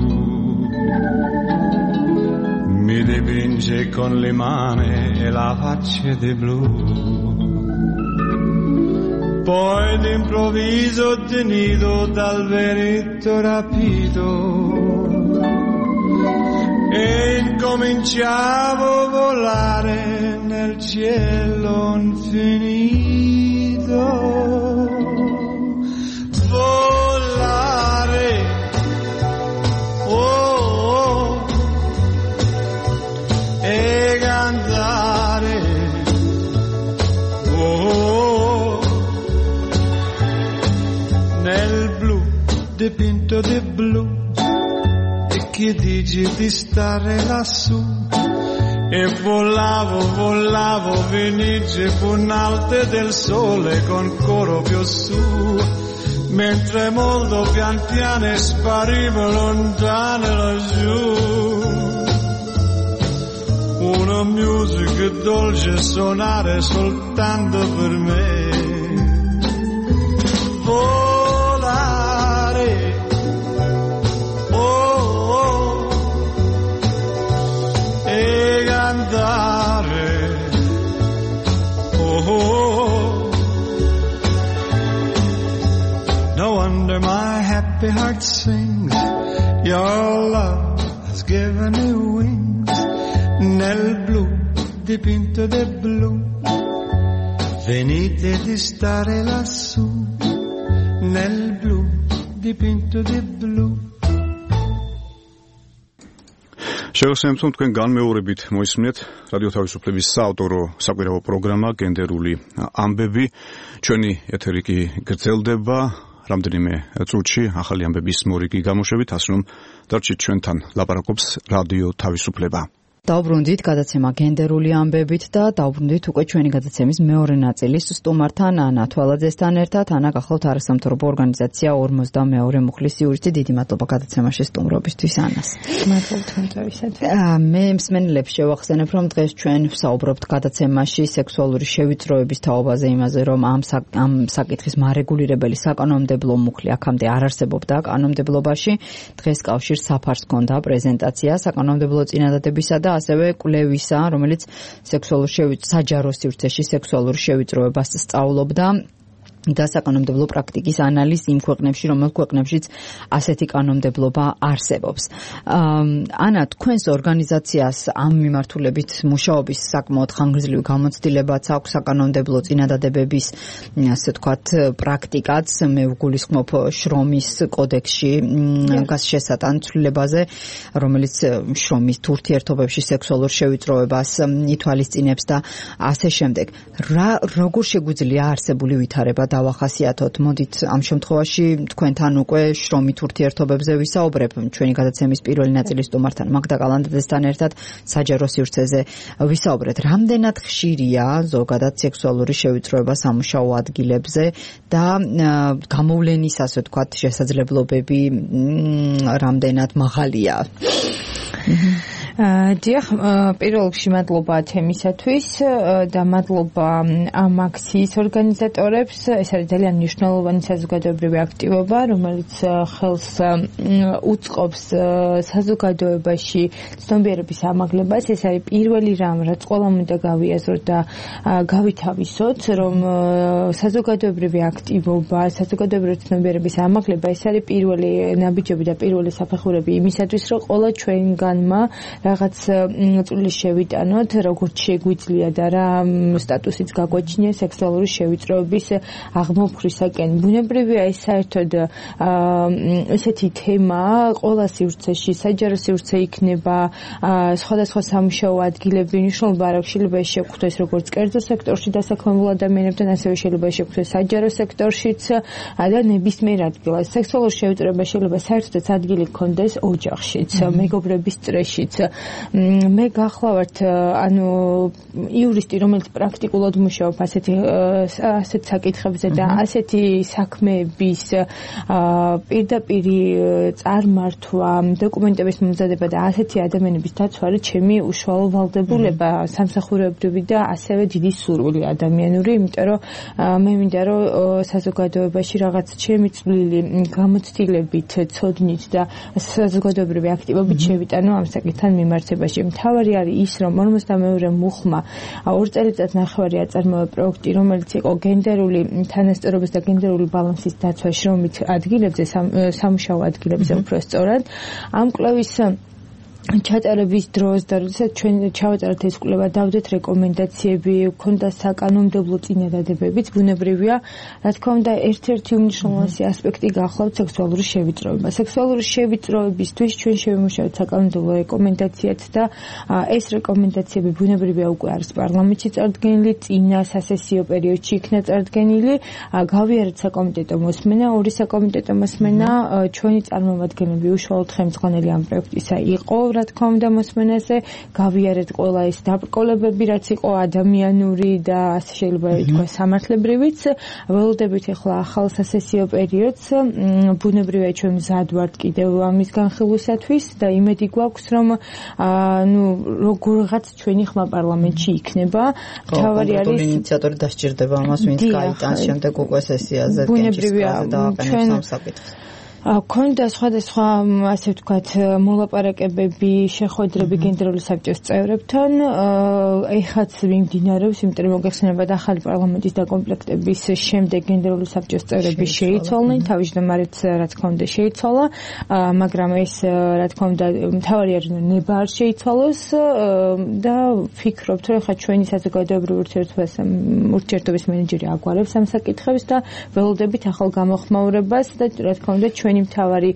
Mi dipinge con le mani e la faccia di blu. Poi d'improvviso tenido dal vento rapido. E incominciavo a volare nel cielo infinito. Volare, oh, e cantare, oh, nel blu dipinto di blu. Che dici di stare lassù e volavo venice punalte del sole con coro più su, mentre molto pian piano sparivo lontano laggiù. Una musica dolce suonare soltanto per me. No wonder my happy heart sings. Your love has given me wings. Nel blu dipinto di blu, venite di stare lassù. Nel blu dipinto di blu. შევახსენებთ, რომ თქვენ განმეორებით მოისმინეთ რადიო თავისუფლების საავტორო საკვირაო პროგრამა გენდერული ამბები. ჩვენი ეთერი კი გრძელდება რამდენიმე წუთში ახალი ამბების მორიგი გამოშვებით, ასე რომ დარჩით ჩვენთან, ლაპარაკობს რადიო თავისუფლება. დავბრუნდით გადაცემა გენდერული ამბებით და დავბრუნდით უკვე ჩვენი გადაცემის მეორე ნაწილის სტუმართან ანა თვალაძესთან ერთად. ანა გახლავთ არასამთავრობო ორგანიზაცია 42 მუხლის იურისტი. დიდი მადლობა გადაცემაში სტუმრობისთვის ანას. მადლობა თქვენთვისაც. მე მსმენელებს შევახსენებ, რომ დღეს ჩვენ ვსაუბრობთ გადაცემაში სექსუალური შევიწროების თაობაზე, იმაზე, რომ ამ საკითხის მარეგულირებელი საკანონმდებლო მუხლი აქამდე არ არსებობდა კანონმდებლობაში. დღეს კავშირს საფარს ჰქონდა პრეზენტაცია საკანონმდებლო წინადადებისა და ასევე კვლევისა, რომელიც საჯარო სივრცეში სექსუალურ შევიწროებას სწავლობდა და საკანონმდებლო პრაქტიკის ანალიზს იმ ქვეყნებში, რომელ ქვეყნებშიც ასეთი კანონმდებლობა არსებობს. ანა, თქვენს ორგანიზაციას ამ მიმართულებით მუშაობის საკმაოდ ხანგრძლივი გამოცდილებაც აქვს საკანონმდებლო წინადადებების, ასე ვთქვათ, პრაქტიკაც. მე ვგულისხმობ შრომის კოდექსში შესატან ცვლილებაზე, რომელიც შრომის ურთიერთობებში სექსუალურ შევიწროებას ითვალისწინებს და ასე შემდეგ. როგორ შეგვიძლია არსებული ვითარება დავახასიათოთ. მოდით ამ შემთხვევაში თქვენთან უკვე შრომით ურთიერთობებზე ვისაუბრებ. ჩვენი გადაცემის პირველი ნაწილის სტუმართან მაგდა კალანდაძესთან ერთად საჯარო სივრცეზე ვისაუბრეთ. რამდენად ხშირია ზოგადად სექსუალური შევიწროება სამუშაო ადგილებზე და გამოვლენის, ასე ვთქვათ, შესაძლებლობები რამდენად მაღალია? დიახ, პირველ რიგში მადლობა თემისათვის და მადლობა ამ აქციის ორგანიზატორებს. ეს არის ძალიან მნიშვნელოვანი საზოგადოებრივი აქტივობა, რომელიც ხელს უწყობს საზოგადოებაში ცნობიერების ამაღლებას. ეს არის პირველი რამ, რაც ყველამ უნდა გავიაზროთ და გავითავისოთ, რომ საზოგადოებრივი აქტივობა, საზოგადოებრივი ცნობიერების ამაღლება ეს არის პირველი ნაბიჯები და პირველი საფეხურები იმისათვის, რომ ყველა ჩვენგანმა რაღაც წვლილი შევიტანოთ, როგორც შეგვიძლია და რა სტატუსიც გაგვაჩნია სექსუალური შევიწროების აღმოფხვრისაკენ. ბუნებრივია ეს საერთოდ ესეთი თემა ყველა სივრცეში, საჯარო სივრცე იქნება, სხვადასხვა სამუშაო ადგილები, მნიშვნელობა არ აქვს, შეიძლება შევხვდეს როგორც კერძო სექტორში დასაქმებულ ადამიანებთან, ასევე შეიძლება შევხვდეს საჯარო სექტორშიც და ნებისმიერ ადგილას. სექსუალური შევიწროება შეიძლება საერთოდაც ადგილი გქონდეს ოჯახშიც, მეგობრების წრეშიც. მე გახლავართ იურისტი, რომელიც პრაქტიკულად მუშაობს ასეთ საკითხებზე და ასეთი საქმეების პირდაპირი წარმართვა, დოკუმენტების მომზადება და ასეთი ადამიანების დაცვა არის ჩემი უშუალო ვალდებულება, სამსახურებრივი და ასევე დიდი სურვილი ადამიანური, იმიტომ რომ მე მინდა რომ საზოგადოებაში რაღაც ჩემი წვლილი გამოცდილებით, ცოდნით და საზოგადოებრივი აქტივობით შევიტანო ამ საკითხთან მიმართებაში. მთავარი არის ის, რომ 52 მუხმა 2 წელიწად ნახევარი აწარმოა პროექტი, რომელიც იყო გენდერული თანასწორობის და გენდერული ბალანსის დაცვა შრომით ადგილებზე, სამუშაო ადგილებზე უფრო სწორად. ამ კვლევის ჩატარების დროს და როდესაც ჩვენ ჩავატარეთ ეს კვლევა, დავდეთ რეკომენდაციები, ქონდა საკანონმდებლო წინადადებებიც, ბუნებრივია, რა თქმა უნდა, ერთ-ერთი უმნიშვნელოვანესი ასპექტი გახლავთ სექსუალური შევიწროება. სექსუალური შევიწროებისთვის ჩვენ შევიმუშავეთ საკანონმდებლო რეკომენდაციაც და ეს რეკომენდაციები ბუნებრივია უკვე არის პარლამენტში წარდგენილი, წინა სასესიო პერიოდში იქნა წარდგენილი, გავიარეთ საკომიტეტო მოსმენა, ორი საკომიტეტო მოსმენა, ჩვენი წარმომადგენლები უშუალოდ ხელმძღვანელი ამ პროექტისა იყო. რა თქმა უნდა მოსმენაზე გავიარეთ ყველა ეს დაბრკოლებები, რაც იყო ადამიანური და ასე შეიძლება ითქვას სამართლებრივიც. ველოდებით ახლა ახალ სასესიო პერიოდს, ბუნებრივია ჩვენ მზად ვართ კიდევ ამის განხილვისათვის და იმედი გვაქვს, რომ როგორღაც ჩვენი ხმა პარლამენტში იქნება. მთავარი არის ინიციატორი დასჭირდება ამას, ვინც გაიტანს შემდეგ უკვე სესიაზე გენჯისკაზე და აყენებს ამ საკითხს. ქონდა სხვადასხვა, ასე ვთქვათ, მოლაპარაკებები, შეხვედრები გენდერული საბჭოს წევრებთან. ეხაც მიმდინარეობს, იმიტომ რომ მოგეხსენებათ, ახალი პარლამენტის დაკომპლექტების შემდეგ გენდერული საბჭოს წევრები შეიცვალნენ, თავმჯდომარეც რა თქმა უნდა შეიცვალა, მაგრამ ეს რა თქმა უნდა მთავარი არის ნება არ შეიცვალოს და ვფიქრობთ, რომ ხა ჩვენი საზოგადოებრივი ურთიერთობის მენეჯერი აგვარებს ამ საკითხებს და ველოდებით ახალ გამოხმაურებას და რა თქმა უნდა ჩვენ მთავარი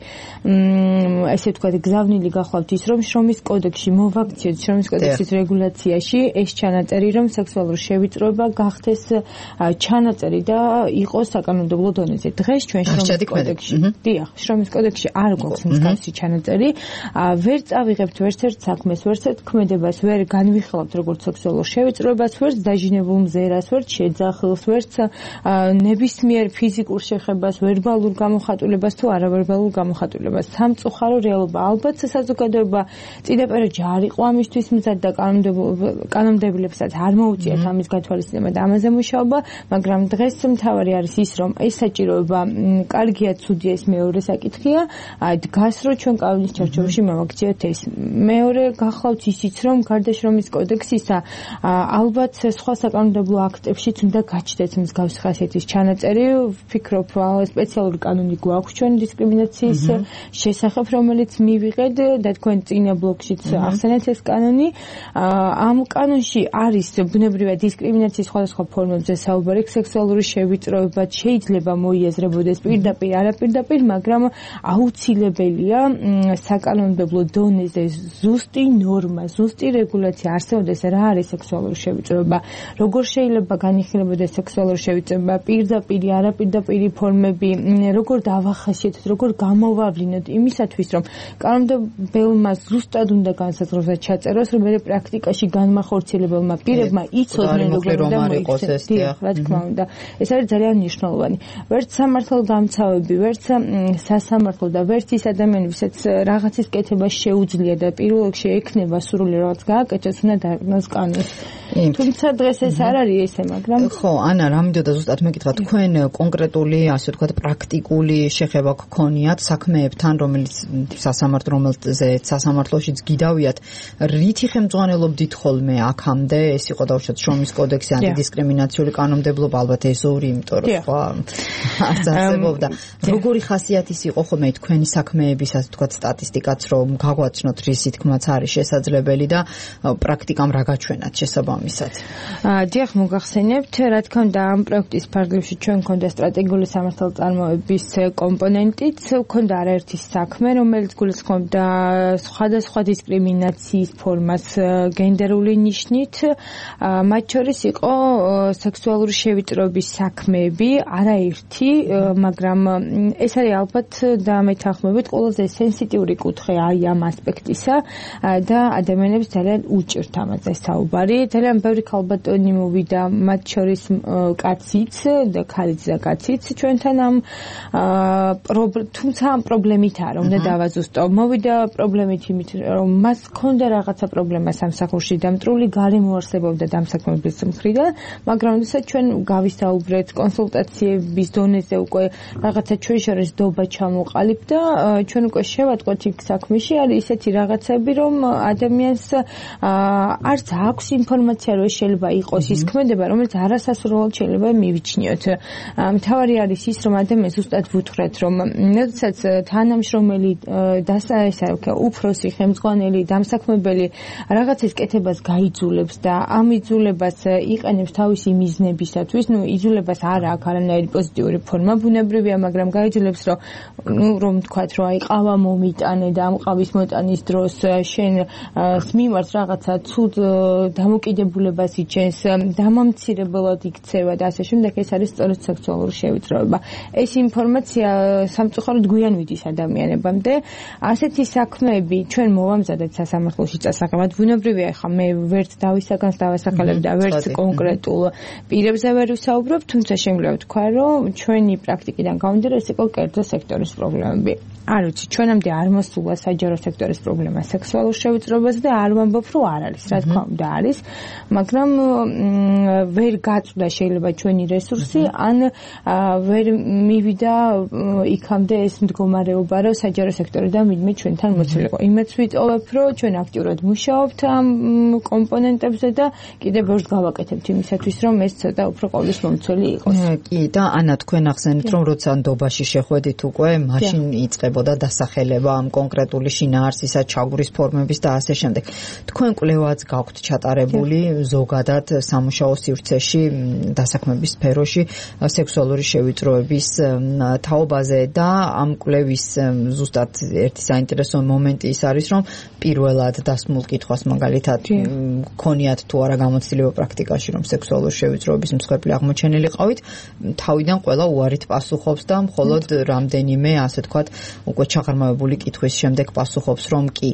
ესე ვთქვათ გზავნილი გახლავთ ის, რომ შრომის კოდექსში მოვაქციოთ, შრომის კოდექსის რეგულაციაში ეს ჩანაწერი, რომ სექსუალური შევიწროება გახდეს ჩანაწერი და იყოს საკანონმდებლო დონეზე. დღეს ჩვენ შრომის კოდექსში, დიახ, შრომის კოდექსში არ გვაქვს მსგავსი ჩანაწერი, ვერ წავიღებთ ვერც ერთ საქმეს, ვერც ერთ ქმედებას, ვერ განვიხილავთ როგორც სექსუალურ შევიწროებას, ვერც დაჟინებულ მზერას, ვერც შეძახილს, ვერც ნებისმიერ ფიზიკურ შეხებას, ვერბალურ გამოხატულებას თუ არავერბალულ გამოხატულებას. სამწუხარო რეალობა. ალბათ საზოგადოება წინაპირობებში არ იყო ამისთვის მზად და კანონმდებლებსაც არ მოუწიათ ამის გათვალისწინება და ამაზე მუშაობა, მაგრამ დღეს მთავარი არის ის, რომ ეს საჭიროება კარგია, ცუდია, ეს მეორე საკითხია. დგას, რომ ჩვენ კანონის ჩარჩოებში მოვაქციოთ ეს. მეორე გახლავთ ისიც, რომ გარდა შრომის კოდექსისა, ალბათ სხვა საკანონმდებლო აქტებშიც უნდა გაჩნდეს მსგავსი ხასიათის ჩანაწერი. ვფიქრობ, სპეციალური კანონი გვაქვს ჩვენ დისკრიმინაციის შესახებ, რომელიც მივიღეთ და თქვენ წინა ბლოკშიც ახსენეთ ეს კანონი. ამ კანონში არის ბუნებრივია დისკრიმინაციის სხვადასხვა ფორმებზე საუბარი, სექსუალური შევიწროებაც შეიძლება მოიაზრებოდეს პირდაპირ, არაპირდაპირ, მაგრამ აუცილებელია საკანონმდებლო დონეზე ზუსტი ნორმა, ზუსტი რეგულაცია არსებობდეს, რა არის სექსუალური შევიწროება, როგორ შეიძლება განიხილებოდეს სექსუალური შევიწროება, პირდაპირ, არაპირდაპირი ფორმები, როგორ დავახასიათოთ, როგორ გამოვავლინოთ იმისათვის, რომ კანონმდებელმა ზუსტად უნდა განსაზღვროს და ჩაწეროს, რომ მე პრაქტიკაში განმახორციელებელმა პირებმა იცოდნენ როგორ უნდა მოიქცეს. რა თქმა უნდა, ეს არის ძალიან მნიშვნელოვანი. ვერც სამართალდამცავები, ვერც სასამართლო და ვერც ის ადამიანები, ვისაც რაღაცის კეთება შეუძლია და პირველ რიგში ექნება სურვილი რაღაც გააკეთოს, უნდა დააკნოს კანონს. თუმცა დღეს ეს არ არის ესე, მაგრამ ხო, ანა, რა მინდოდა ზუსტად მეკითხა, თქვენ კონკრეტული, ასე ვთქვათ, პრაქტიკული შეხება გქონიათ საქმეებთან, რომელიც სასამართლოშიც გიდავიათ, რითი ხელმძღვანელობდით ხოლმე აქამდე, ეს იყო დაუშვათ შრომის კოდექსი, ანტიდისკრიმინაციული კანონმდებლობა, ალბათ ეს ორი, იმიტომ რომ სხვა არც არსებობდა. როგორი ხასიათის იყო ხოლმე თქვენი საქმეების, ასე ვთქვათ, სტატისტიკაც, რომ გაგვაცნოთ რისი თქმაც არის შესაძლებელი და პრაქტიკამ რა გაჩვენათ შესაბამისად. დიახ, მოგახსენებთ, რა თქმა უნდა, ამ პროექტის ფარგლებში ჩვენ გვქონდა სტრატეგიული სამართალწარმოების კომპონენტიც, გვქონდა არაერთი საქმე, რომელიც გულისხმობდა სხვადასხვა დისკრიმინაციის ფორმას გენდერული ნიშნით, მათ შორის იყო სექსუალური შევიწროების საქმეები, არაერთი, მაგრამ ეს არის ალბათ და მეთანხმებით ყველაზე სენსიტიური კუთხე აი ამ ასპექტისა და ადამიანებს ძალიან უჭირთ ამაზე საუბარი. ძალიან ბევრი ქალბატონი მოვიდა, მათ შორის კაციც და ქალიც და კაციც ჩვენთან ამ თუმცა ამ პრობლემითაა, რომ უნდა დავაზუსტო. მოვიდა პრობლემით იმით, რომ მას ჰქონდა რაღაცა პრობლემა სამსახურში და მტრული გარემო არსებობდა დამსაქმების მხრიდან, მაგრამ როდესაც ჩვენ გავისაუბრეთ კონსულტაციების დონეზე უკვე რაღაცა ჩვენ შორის დობა ჩამოყალიბ და ჩვენ უკვე შევატყვეთ იქ საქმეში არის ისეთი რაღაცები, რომ ადამიანს არც აქვს ინფორმაცია, რომ შეიძლება იყოს ის ქმედება, რომელიც არასასურველად შეიძლება მივიჩნიოთ. მთავარი არის ის, რომ ადამიანს ზუსტად ვუთხრათ, რომ როდესაც თანამშრომელი უფროსი, ხელმძღვანელი, დამსაქმებელი რაღაცის კეთებას გაიძულებს და ამ იძულებას იყენებს თავისი მიზნებისათვის, იძულებას არ აქვს არანაირი პოზიტიური ფორმა, ბუნებრივია, მაგრამ გაიძულებს, რომ თქვათ, რომ აი ყავა მომიტანე და ამ ყავის მოტანის დროს შენ მიმართ რაღაცა ცუდ დამოკიდებულებას იჩენს, დამამცირებლად იქცევა და ასე შემდეგ, ეს არის სწორედ სექსუალური შევიწროება. ეს ინფორმაცია სამწუხაროდ გვიან მიდის ადამიანებამდე. ასეთი საქმეები ჩვენ მოვამზადეთ სასამართლოში წასაღებად. ბუნებრივია, ხა მე ვერც დავისაგანს დავასახელებ და ვერც კონკრეტულ პირებზე ვერ ვისაუბრებ, თუმცა შემიძლია ვთქვა, რომ ჩვენი პრაქტიკიდან გამომდინარე ეს იყო კერძო სექტორის პრობლემები. არ ვიცი, ჩვენამდე არ მოსულა საჯარო სექტორის პრობლემა სექსუალურ შევიწროებაზე და არ ვამბობ, რომ არ არის, რა თქმა უნდა არის, მაგრამ ვერ გაწვდა შეიძლება ჩვენი რესურსი, ან ვერ მივიდა იქამდე ეს მდგომარეობა, რომ საჯარო სექტორიდან ვინმე ჩვენთან მოცილიყო. იმედს ვიტოვებ, რომ ჩვენ აქტიურად მუშაობთ ამ კომპონენტებზე და კიდევ ბევრს გავაკეთებთ იმისათვის, რომ ეს ცოტა უფრო ყოვლის მომცველი იყოს. კი, და ანა, თქვენ ახსენეთ, რომ როცა ნდობაში შეხვედით უკვე, მაშინ იწყებოდა დასახელება ამ კონკრეტული შინაარსისა, ჩაგვრის ფორმების და ასე შემდეგ. თქვენ კვლევაც გაქვთ ჩატარებული ზოგადად სამუშაო სივრცეში, დასაქმების სფეროში, სექსუალური შევიწროების თაობაზე და ამ კვლევის ზუსტად ერთი საინტერესო მომენტი ის არის, რომ პირველად დასმულ კითხვას მაგალითად გქონიათ თუ არა გამოცდილება პრაქტიკაში, რომ სექსუალური შევიწროების მსხვერპლი აღმოჩენილი ყავით, თავიდან ყველა უარით პასუხობს და მხოლოდ რამდენიმე, ასე ვთქვათ, უკვე ჩაღრმავებული კითხვის შემდეგ პასუხობს, რომ კი.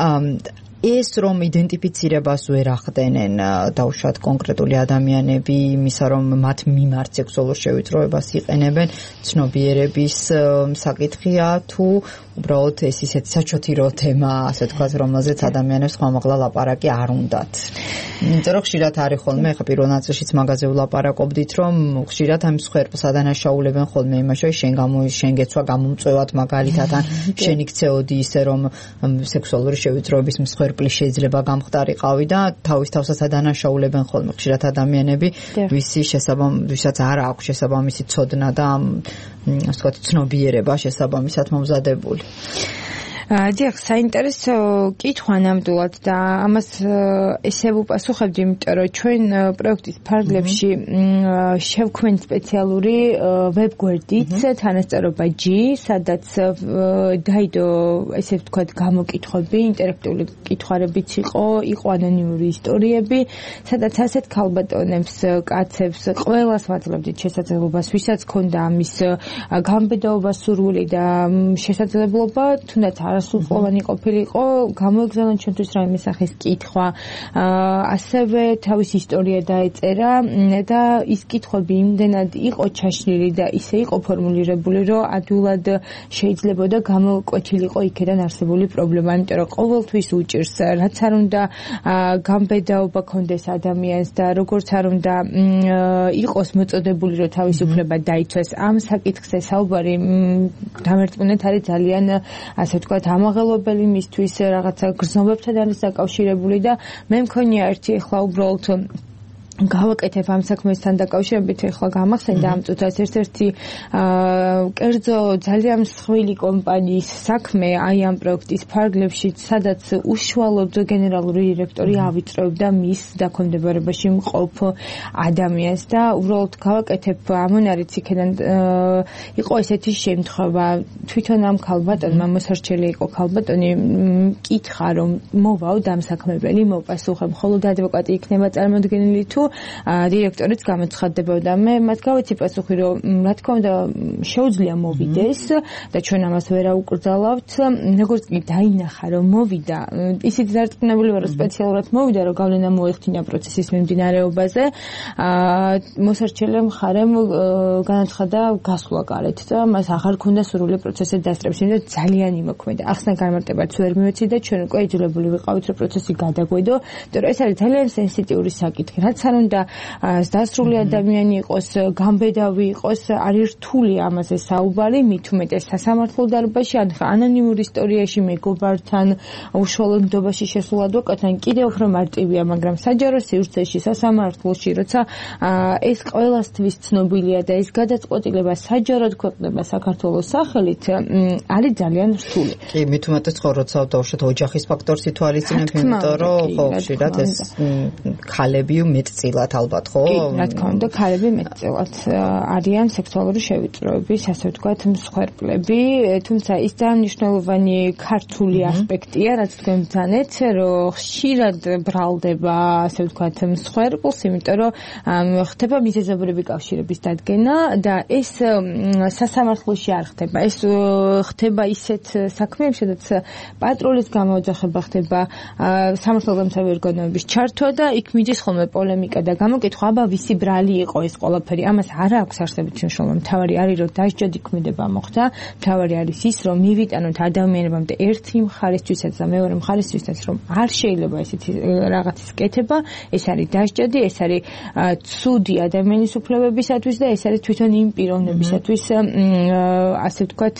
ეს რომ იდენტიფიცირებას ვერ ახდენენ დაუშვათ კონკრეტული ადამიანები იმისა, რომ მათ მიმართ სექსუალურ შევიწროებას იყენებენ, ცნობიერების საკითხია თუ უბრალოდ ეს ისეთ საჩოთირო თემა, ასე ვთქვათ, რომელზეც ადამიანებს ხმამაღლა ლაპარაკი არ უნდათ. იმიტომ რომ ხშირად არის ხოლმე, ხა პირველ ნაწილშიც მაგაზე ვლაპარაკობდით, რომ ხშირად ამ მსხვერპლს ადანაშაულებენ ხოლმე იმაში, შენ გეცვა გამომწვევად მაგალითად, ან შენ იქცეოდი ისე, რომ სექსუალური შევიწროების მსხვერპლი სერპლი შეიძლება გამხდარიყავი და თავის თავსაც ადანაშაულებენ ხოლმე ხშირად ადამიანები, ვისაც არ აქვს შესაბამისი ცოდნა და ასე ვთქვათ ცნობიერება შესაბამისად მომზადებული. დიახ, საინტერესო კითხვა ნამდვილად და ამას ესე ვუპასუხებდი, იმიტომ რომ ჩვენ პროექტის ფარგლებში შევქმნით სპეციალური ვებგვერდით თანასწორობა G, სადაც დაიდო ესე ვთქვათ გამოკითხვები, ინტერაქტიული კითხვარებიც იყო ანონიმური ისტორიები, სადაც ასეთ ქალბატონებს, კაცებს ყველას ვაძლევდით შესაძლებლობას, ვისაც ჰქონდა ამის გამბედაობა სურვილი და შესაძლებლობა, თუნდაც არასრულყოფანი ყოფილიყო, გამოეგზავნა ჩვენთვის რაიმე სახის კითხვა, ასევე თავის ისტორია დაეწერა და ის კითხვები იმდენად იყო ჩაშლილი და ისე იყო ფორმულირებული, რომ ადვილად შეიძლებოდა გამოკვეთილიყო იქიდან არსებული პრობლემა, იმიტომ რომ ყოველთვის უჭირს, რაც არ უნდა გამბედაობა ქონდეს ადამიანს და როგორც არ უნდა იყოს მოწოდებული, რომ თავის უფლება დაიცვას, ამ საკითხზე საუბარი დამერწმუნეთ არის ძალიან ასე ვთქვათ ამაღელვებელი მისთვის რაღაცა გრძნობებთან არის დაკავშირებული და მე მქონია ერთი ახლა უბრალოდ გავაკეთებ ამ საქმესთან დაკავშირებით ახლა გამახსენდა ამ წუთას ერთ-ერთი კერძო ძალიან მსხვილი კომპანიის საქმე აი ამ პროექტის ფარგლებში, სადაც უშუალოდ გენერალური დირექტორი ავიწროვდა მის დაქვემდებარებაში მყოფ ადამიანს და უბრალოდ გავაკეთებ ამონარიც იქიდან იყო ესეთი შემთხვევა, თვითონ ამ ქალბატონმა მოსარჩელი იყო ქალბატონი, კითხა რომ მოვაო დამსაქმებელი, მოპასუხებ, მხოლოდ ადვოკატი იქნება წარმოდგენილი თუ დირექტორიც გამოცხადდებოდა. მე მათ გავეცი პასუხი, რომ რა თქმა უნდა შეუძლია მოვიდეს და ჩვენ ამას ვერაუკრძალავთ. როგორც კი დაინახა, რომ მოვიდა, ისიც დარწმუნებული ვარ, რომ სპეციალურად მოვიდა, რომ გავლენა მოეხდინა პროცესის მიმდინარეობაზე. მოსარჩელე მხარემ განაცხადა გასვლა გარეთ და მას აღარ ქონდა სურვილი პროცესზე დასწრებს, იმიტომ ძალიან იმოქმედა. ახსნა გამარტებაც ვერ მივეცი და ჩვენ უკვე იძულებული ვიყავით, რომ პროცესი გადაგვედო, იმიტომ რომ ეს არის ძალიან სენსიტიური საკითხი. რაც არ უნდა დასრული ადამიანი იყოს, გამბედავი იყოს, არის რთული ამაზე საუბარი, მით უმეტეს სასამართლო დარბაზში, ანონიმურ ისტორიაში მეგობართან, უშუალო ნდობაში შესულ ადვოკატთან კიდევ უფრო მარტივია, მაგრამ საჯარო სივრცეში, სასამართლოში, როცა ეს ყველასთვის ცნობილია და ეს გადაწყვეტილება საჯაროდ ქვეყნდება საქართველოს სახელით, არის ძალიან რთული. კი, მით უმეტეს ხო, როცა დავუშვათ ოჯახის ფაქტორს ითვალისწინებ, იმიტომ რომ ხო, ხშირად ეს ქალები მეტწილად ალბათ ხო? კი, რა თქმა უნდა, ქალები მეტწილად არიან სექსუალური შევიწროების, ასე ვთქვათ, მსხვერპლები, თუმცა ის დანიშნულოვანი ქართული ასპექტია, რაც თქვენ ბრძანეთ, რომ ხშირად ბრალდება, ასე ვთქვათ, მსხვერპლს, იმიტომ რომ ხდება მიზეზობრივი კავშირების დადგენა და ეს სასამართლოში არ ხდება. ეს ხდება ისეთ საქმეებში, სადაც პატრულის გამოძახება ხდება, სამართალდამცავი ორგანოების ჩართვა და იქ მიდის ხოლმე პოლემიკა და გამოკითხვა, აბა ვისი ბრალი იყო ეს ყველაფერი. ამას არ აქვს არსებითი მნიშვნელობა. მთავარი არის, რომ დასჯადი ქმედება მოხდა. მთავარი არის ის, რომ მივიტანოთ ადამიანებამდე ერთი მხარისთვისაც და მეორე მხარისთვისაც, რომ არ შეიძლება ესეთი რაღაცის კეთება. ეს არის დასჯადი, ეს არის ცუდი ადამიანის უფლებებისათვის და ეს არის თვითონ იმ პიროვნებისათვის, ასე ვთქვათ,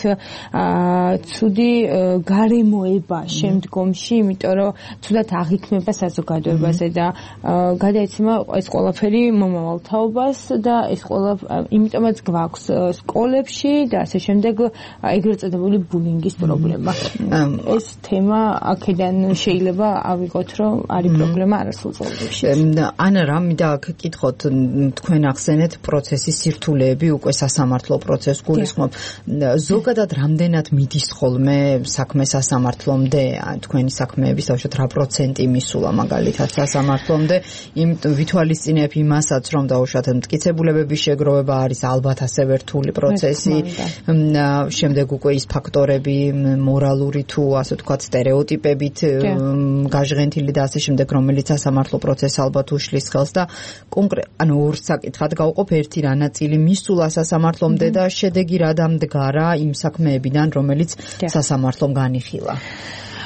ცუდი გარემოება შემდგომში, იმიტომ რომ ცუდად აღიქმება საზოგადოებაზე და გადაეცემა ეს ყველაფერი მომავალ თაობას და ეს ყველა იმიტომაც გვაქვს სკოლებში და ასე შემდეგ ეგრეთ წოდებული ბულინგის პრობლემა. ეს თემა აქედან შეიძლება ავიღოთ, რომ არის პრობლემა არასრულ ცხოვრებაში. ანა, რა მინდა გკითხოთ, თქვენ ახსენეთ პროცესის სირთულეები, უკვე სასამართლო პროცესს გულისხმობ. ზოგადად რამდენად მიდის ხოლმე საქმე სასამართლომდე, თქვენი საქმეების თავშოთ რა პროცენტი მისულა მაგალითად სასამართლომდე? ვითვალისწინებ იმასაც, რომ დაუშვათ მტკიცებულებების შეგროვება არის ალბათ ასევე რთული პროცესი, შემდეგ უკვე ის ფაქტორები, მორალური თუ ასე ვთქვათ სტერეოტიპებით გაჟღენთილი და ასე შემდეგ, რომელიც სასამართლო პროცესს ალბათ უშლის ხელს და ანუ ორ საკითხად გავყოფ, ერთი რა ნაწილი მისულა სასამართლომდე და შედეგი რა დამდგარა იმ საქმეებიდან, რომელიც სასამართლომ განიხილა.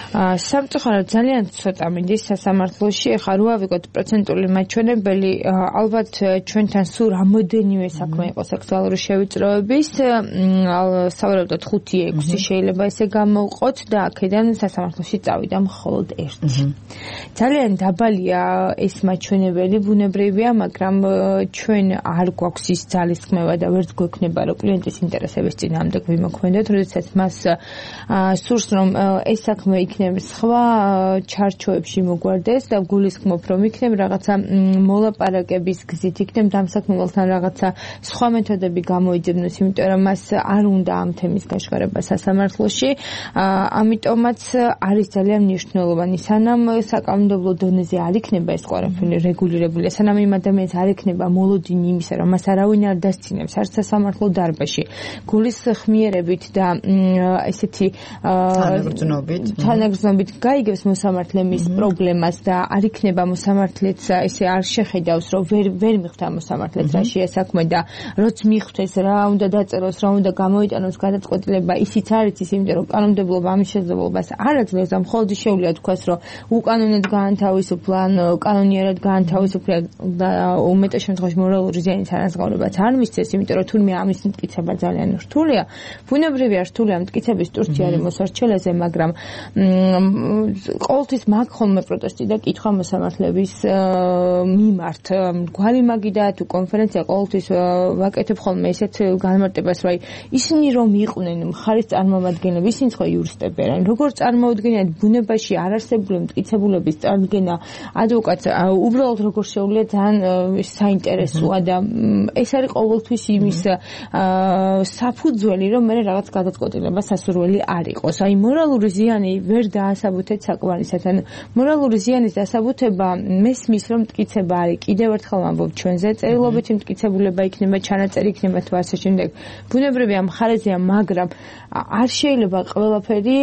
სამწუხაროდ ძალიან ცოტა მიდის სასამართლოში. ეხლა რო ავიღოთ პროცენტული მაჩვენებელი, ალბათ ჩვენთან სულ რამოდენიმე საქმე იყო სექსუალური შევიწროების, სავარაუდოდ 5-6 შეიძლება ესე გამოვყოთ და აქედან სასამართლოში წავიდა მხოლოდ 1. ძალიან დაბალია ეს მაჩვენებელი, ბუნებრივია, მაგრამ ჩვენ არ გვაქვს ის ძალისხმევა და ვერც გვექნება რომ კლიენტის ინტერესების წინააღმდეგ ვიმოქმედოთ, როდესაც მას სურს რომ ეს საქმე იქნებ სხვა ჩარჩოებში მოგვარდეს და გულისხმობ რომ იქნებ რაღაცა მოლაპარაკების გზით იქნებ დამსაქმებელთან რაღაცა სხვა მეთოდები გამოიძებნოს, იმიტომ რომ მას არ უნდა ამ თემის გაშკარება სასამართლოში. ამიტომაც არის ძალიან მნიშვნელოვანი, სანამ საკანონმდებლო დონეზე არ იქნება ეს ყველაფერი რეგულირებული, სანამ იმ ადამიანს არ ექნება მოლოდინი იმისა, რომ მას არავინ არ დასცინებს არც სასამართლო დარბაზში, გულის ხმიერებით და ესეთი თანაგრძნობით გაიგებს მოსამართლე მის პრობლემას და არ იქნება მოსამართლეც ესე არ შეხედავს, რომ ვერ მიხვდა მოსამართლეც რა შეასაქმე და როც მიხვდეს რა უნდა დაწეროს, რა უნდა გამოიტანოს გადაწყვეტილება, ისიც არ იცის, იმიტომ რომ კანონმდებლობა ამის შესაძლებლობას არ აძლევს და მხოლოდ შეუძლია თქვას, რომ უკანონოდ გაანთავისუფლა, კანონიერად გაანთავისუფლა და უმეტეს შემთხვევაში მორალური ზიანის ანაზღაურებაც არ მისცეს, იმიტომ რომ თურმე ამის მტკიცება ძალიან რთულია. ბუნებრივია რთულია მტკიცების ტურთი არის მოსარჩელაზე, მაგრამ ყოველთვის მაგ ხოლმე პროტესტი და კითხვა მოსამართლების მიმართ. გვარი მაგიდა თუ კონფერენცია ყოველთვის ვაკეთებ ხოლმე ესეთ განმარტებას, რომ ისინი რომ იყვნენ მხარის წარმომადგენლები, ისინი ხო იურისტები არიან. როგორ წარმოუდგენიათ ბუნებაში არარსებული მტკიცებულების წარდგენა ადვოკატს, უბრალოდ როგორ შეუძლია ძალიან საინტერესოა და ეს არის ყოველთვის იმის საფუძველი, რომ მე რაღაც გადაწყვეტილება სასურველი არ იყოს. აი მორალური ზიანი ვერ დაასაბუთეთ საკმარისად. ან მორალური ზიანის დასაბუთება მესმის რომ მტკიცება არის. კიდევ ერთხელ ვამბობ ჩვენზე, წერილობითი მტკიცებულება იქნება, ჩანაწერი იქნება თუ ასე შემდეგ. ბუნებრივია მხარეზეა, მაგრამ არ შეიძლება ყველაფერი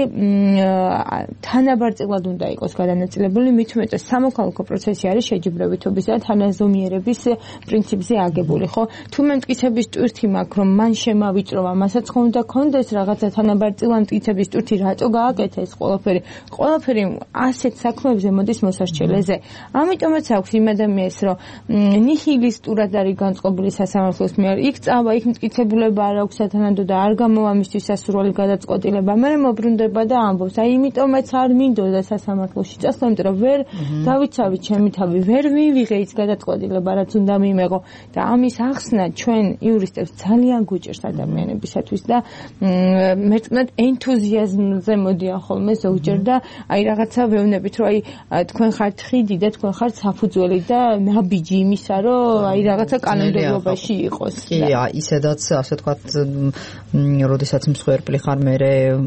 თანაბარწილად უნდა იყოს გადანაწილებული, მით უმეტეს სამოქალაქო პროცესი არის შეჯიბრებითობის და თანაზომიერების პრინციპზე აგებული, ხო? თუ მე მტკიცების ტვირთი მაქვს, რომ მან შემავიწროვა, მასაც ხომ უნდა კონდეს რაღაცა თანაბარწილად მტკიცების ტვირთი, რატო გააკეთა ეს ყველაფერი ასეთ საქმეებზე მოდის მოსარჩელეზე. ამიტომაც აქვს იმ ადამიანს, რომ ნიჰილისტურად არის განწყობილი სასამართლოს მიერ, იქ წავა, იქ მტკიცებულება არ აქვს სათანადო და არ გამოვა მისთვის სასურველი გადაწყვეტილება. მე მოbrunდება და ამბობს, აი იმიტომაც არ მინდოდა სასამართლოში წასვლა, იმიტომ რომ ვერ დავიცავი ჩემი თავი, ვერ მივიღე ის გადაწყვეტილება, რაც უნდა მიმეღო და ამის ახსნა ჩვენ იურისტებს ძალიან გვიჭერს ადამიანებისათვის და მერწმუნად ენთუზიაზმზე მოდიან ხოლმე ზოგჯერ და აი რაღაცა ვეუბნებით, რომ აი თქვენ ხართ ხიდი და თქვენ ხართ საფუძველი და ნაბიჯი იმისა, რომ აი რაღაცა კანონმდებლობაში იყოს. კი, ისედაც ასე თქვა, როდესაც მსხვერპლი ხარ, მე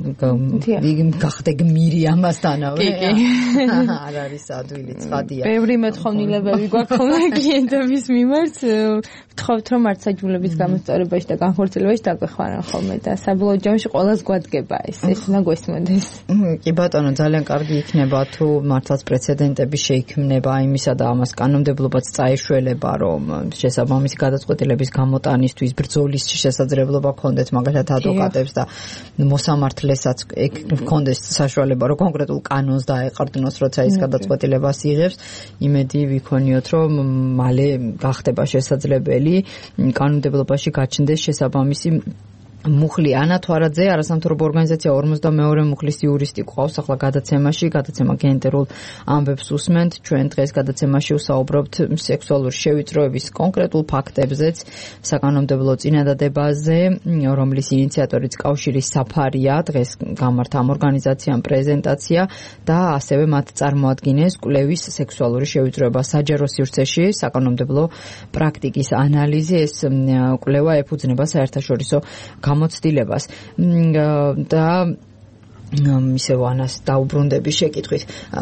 გახდე გმირი ამასთანავე. არ არის ადვილი ცხადია. ბევრი მოთხოვნილებები გვაქვს ხოლმე კლიენტების მიმართ. ვთხოვთ, რომ არც საჯულების გამოსწორებაში და განხორციელებაში დაგვეხმარან ხოლმე და საბოლოო ჯამში ყველას გვადგება ეს უნდა გვესმოდეს. კი ბატონო, ძალიან კარგი იქნება თუ მართლაც პრეცედენტები შეიქმნება იმისა და ამას კანონმდებლობაც წაეშველება, რომ შესაბამისი გადაწყვეტილების გამოტანისთვის ბრძოლის შესაძლებლობა გქონდეთ მაგალითად ადვოკატებს და მოსამართლესაც გქონდეს საშუალება, რომ კონკრეტულ კანონს დაეყრდნოს, როცა ის გადაწყვეტილებას იღებს. იმედი ვიქონიოთ, რომ მალე გახდება შესაძლებელი კანონმდებლობაში გაჩნდეს შესაბამისი მუხლი. ანა თვარაძე, არასამთავრობო ორგანიზაცია 42 მუხლის იურისტი ყავს ახლა გადაცემა გენდერულ ამბებს უსმენთ. ჩვენ დღეს გადაცემაში ვსაუბრობთ სექსუალური შევიწროების კონკრეტულ ფაქტებზეც, საკანონმდებლო წინადადებაზე, რომლის ინიციატორიც კავშირის საფარია. დღეს გამართა ამ ორგანიზაციამ პრეზენტაცია და ასევე მათ წარმოადგინეს კვლევის სექსუალური შევიწროება საჯარო სივრცეში საკანონმდებლო პრაქტიკის ანალიზი. ეს კვლევა ეფუძნება საერთაშორისო გამოცდილებას და ისე ვანას დაუბრუნდები შეკითხვით.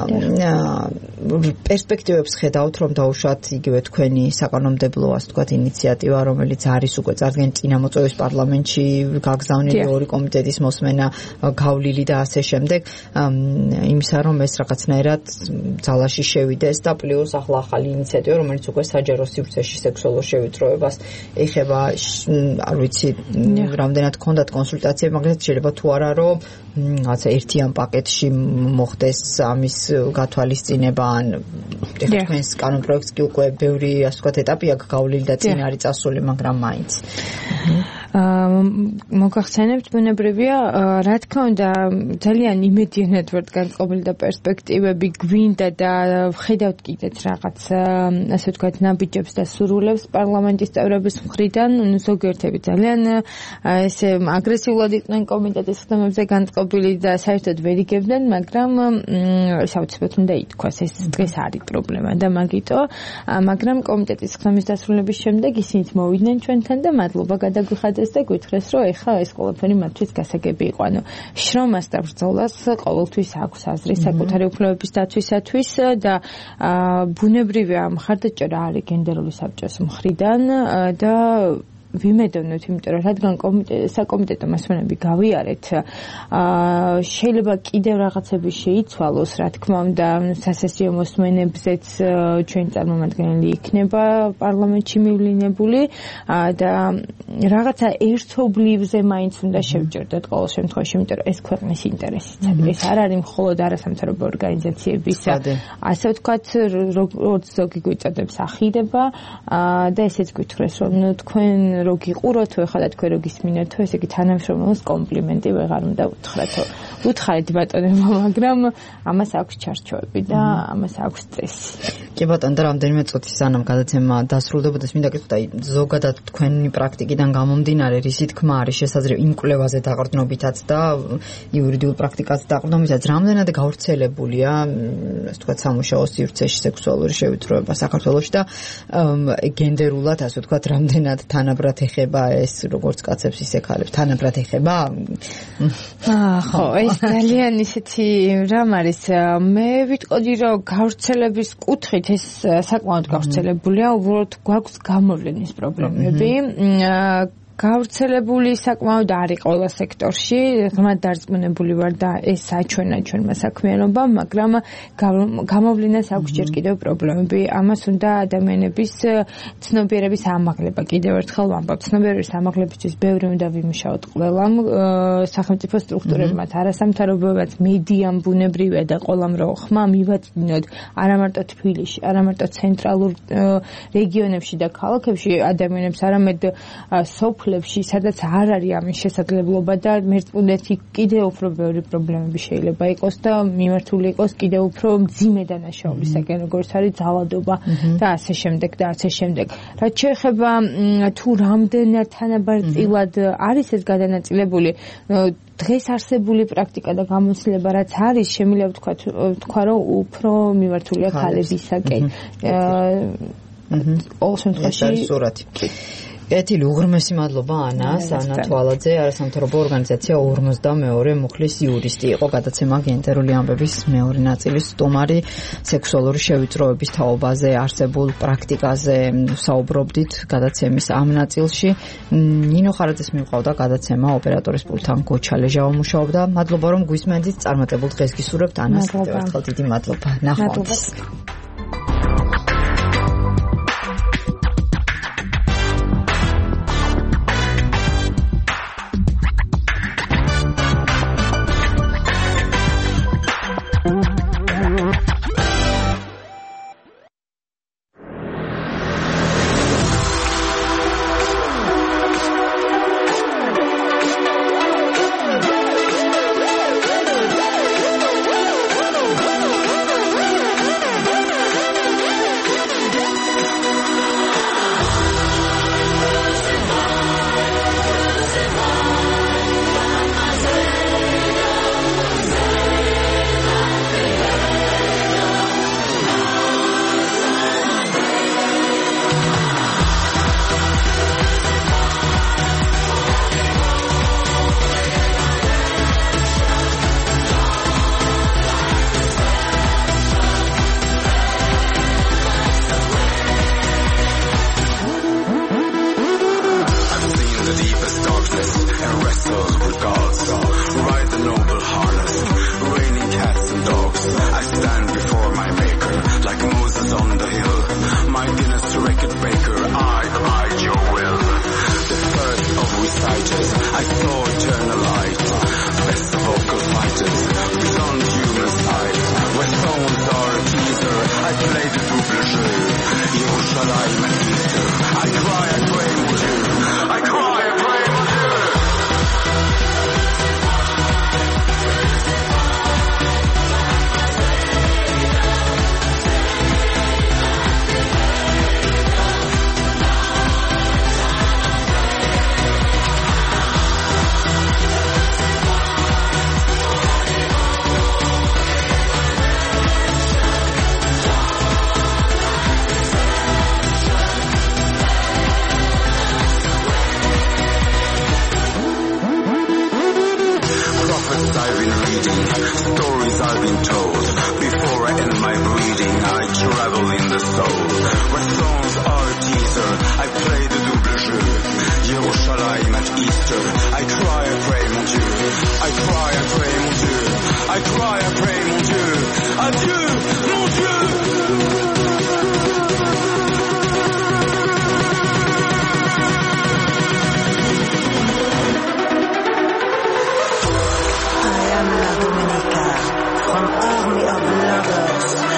პერსპექტივებს ხედავთ, რომ დაუშვათ იგივე თქვენი საკანონმდებლო, ასე ვთქვათ, ინიციატივა, რომელიც არის უკვე წარდგენილი წინამოწვევის პარლამენტში, გაგზავნილი ორი კომიტეტის მოსმენა, გავლილი და ასე შემდეგ, იმისა, რომ ეს რაღაცნაირად ძალაში შევიდეს და პლუს ახლა ახალი ინიციატივა, რომელიც უკვე საჯარო სივრცეში სექსუალურ შევიწროებას ეხება, არ ვიცი, რამდენად გქონდათ კონსულტაციები, მაგრამ შეიძლება თუ არა, რომ რაღაცა ერთიან პაკეტში მოხდეს ამის გათვალისწინება ან თქვენს კანონპროექტს კი უკვე ბევრი ასე ვთქვათ ეტაპი აქვს გავლილი და წინ არის წასული, მაგრამ მაინც მოგახსენებთ ბუნებრივია, რა თქმა უნდა, ძალიან იმედიანად ვართ განწყობილი და პერსპექტივები გვინდა და ვხედავთ კიდეც რაღაც ასე ვთქვათ ნაბიჯებს და სურვილებს პარლამენტის წევრების მხრიდან, ზოგიერთები ძალიან ესე აგრესიულად იყვნენ კომიტეტის ხმებზე განწყობილი და საერთოდ ვერ იგებდნენ, მაგრამ საუბრობთ უნდა ითქვას, ეს დღეს არის პრობლემა და მაგრამ კომიტეტის ხმის დასრულების შემდეგ ისინიც მოვიდნენ ჩვენთან და მადლობა გადაგვიხადეს და გითხრეს, რომ ეხლა ეს ყველაფერი მათთვის გასაგები იყო. ანუ შრომას და ბრძოლას ყოველთვის აქვს აზრი საკუთარი უფლებების დაცვისათვის და ბუნებრივია მხარდაჭერა არის გენდერული საბჭოს მხრიდან და ვიმედოვნოთ, იმიტომ რომ რადგან საკომიტეტო მასვენები გავიარეთ, შეიძლება კიდევ რაღაცები შეიცვალოს, რა თქმა უნდა, სასესიო მოსმენებზეც ჩვენი წარმომადგენელი იქნება პარლამენტში მივლინებული და რაღაცა ერთობლივზე მაინც უნდა შევჯერდეთ ყოველ შემთხვევაში, იმიტომ რომ ეს ქვეყნის ინტერესიც არის. ეს არ არის მხოლოდ არასამთავრობო ორგანიზაციების, ასე ვთქვათ, როგორც ზოგი გვიწოდებს ახირება და ესეც გითხრეს, რომ თქვენ რო გიყუროთ ეხლა და თქვენ რო გისმინეთო, ესე იგი თანამშრომლობის კომპლიმენტი ვეღარ უნდა უთხრათო. უთხარით ბატონებო, მაგრამ ამას აქვს ჩარჩოები და ამას აქვს სტრესი. კი ბატონო, და რამდენიმე წუთი სანამ გადაცემა დასრულდებოდა, მინდა გითხრათ, ზოგადად თქვენი პრაქტიკიდან გამომდინარე, რისი თქმა არის შესაძლებელი იმ კვლევაზე დაყრდნობითაც და იურიდიულ პრაქტიკაზე დაყრდნობითაც, რამდენად გავრცელებულია, ასე ვთქვათ, სამუშაო სივრცეში სექსუალური შევიწროება საქართველოში და გენდერულად, ასე ვთქვათ, რამდენად თანაბრად ეხება ეს როგორც კაცებს ისე ქალებს, თანაბრად ეხება? ხო, ეს ძალიან ისეთი რამ არის. მე ვიტყოდი, რომ გავრცელების კუთხით ეს საკმაოდ გავრცელებულია, უბრალოდ გვაქვს გამოვლენის პრობლემები. გავრცელებული საკმაოდ არის ყველა სექტორში, ღრმად დარწმუნებული ვარ და ეს საჩვენა ჩვენმა საქმიანობამ, მაგრამ გამოვლენას აქვს ჯერ კიდევ პრობლემები. ამას უნდა ადამიანების ცნობიერების ამაღლება. კიდევ ერთხელ ვამბობ, ცნობიერების ამაღლებისთვის ბევრი უნდა ვიმუშაოთ ყველამ, სახელმწიფო სტრუქტურებმაც, არასამთავრობოებაც, მედიამ ბუნებრივია და ყველამ რო ხმა მივაწვინოთ არა მარტო თბილისში, არა მარტო ცენტრალურ რეგიონებში და ქალაქებში ადამიანებს, არამედ სოფლებში, სადაც არ არის ამის შესაძლებლობა და მერწმუნეთი კიდევ უფრო ბევრი პრობლემები შეიძლება იყოს და მიმართული იყოს კიდევ უფრო მძიმე დანაშაულებისაკენ, როგორც არის ძალადობა და ასე შემდეგ და ასე შემდეგ. რაც შეეხება თუ რამდენად თანაბარწილად არის ეს გადანაწილებული, დღეს არსებული პრაქტიკა და გამოცდილება რაც არის, შემიძლია ვთქვა, რომ უფრო მიმართულია ქალებისაკენ. ყოველ შემთხვევაში ეთილი უღრმესი მადლობა ანას, ანა თვალაძე, არასამთავრობო ორგანიზაცია 52 მუხლის იურისტი იყო, გადაცემა გენდერული ამბების მეორე ნაწილის სტუმარი, სექსუალური შევიწროების თაობაზე არსებულ პრაქტიკაზე საუბრობდით გადაცემის ამ ნაწილში. ნინო ხარაძეს მივყავდა გადაცემა, ოპერატორის პულტთან გოჩა ლეჟავა მუშაობდა. მადლობა რომ გვისმენთ, წარმატებულ დღეს გისურვებთ ანას, ერთხელ დიდი მადლობა. ნახვამდის. I cry, I pray, mon Dieu. Adieu, mon Dieu. I am La Dominica, from army of lovers.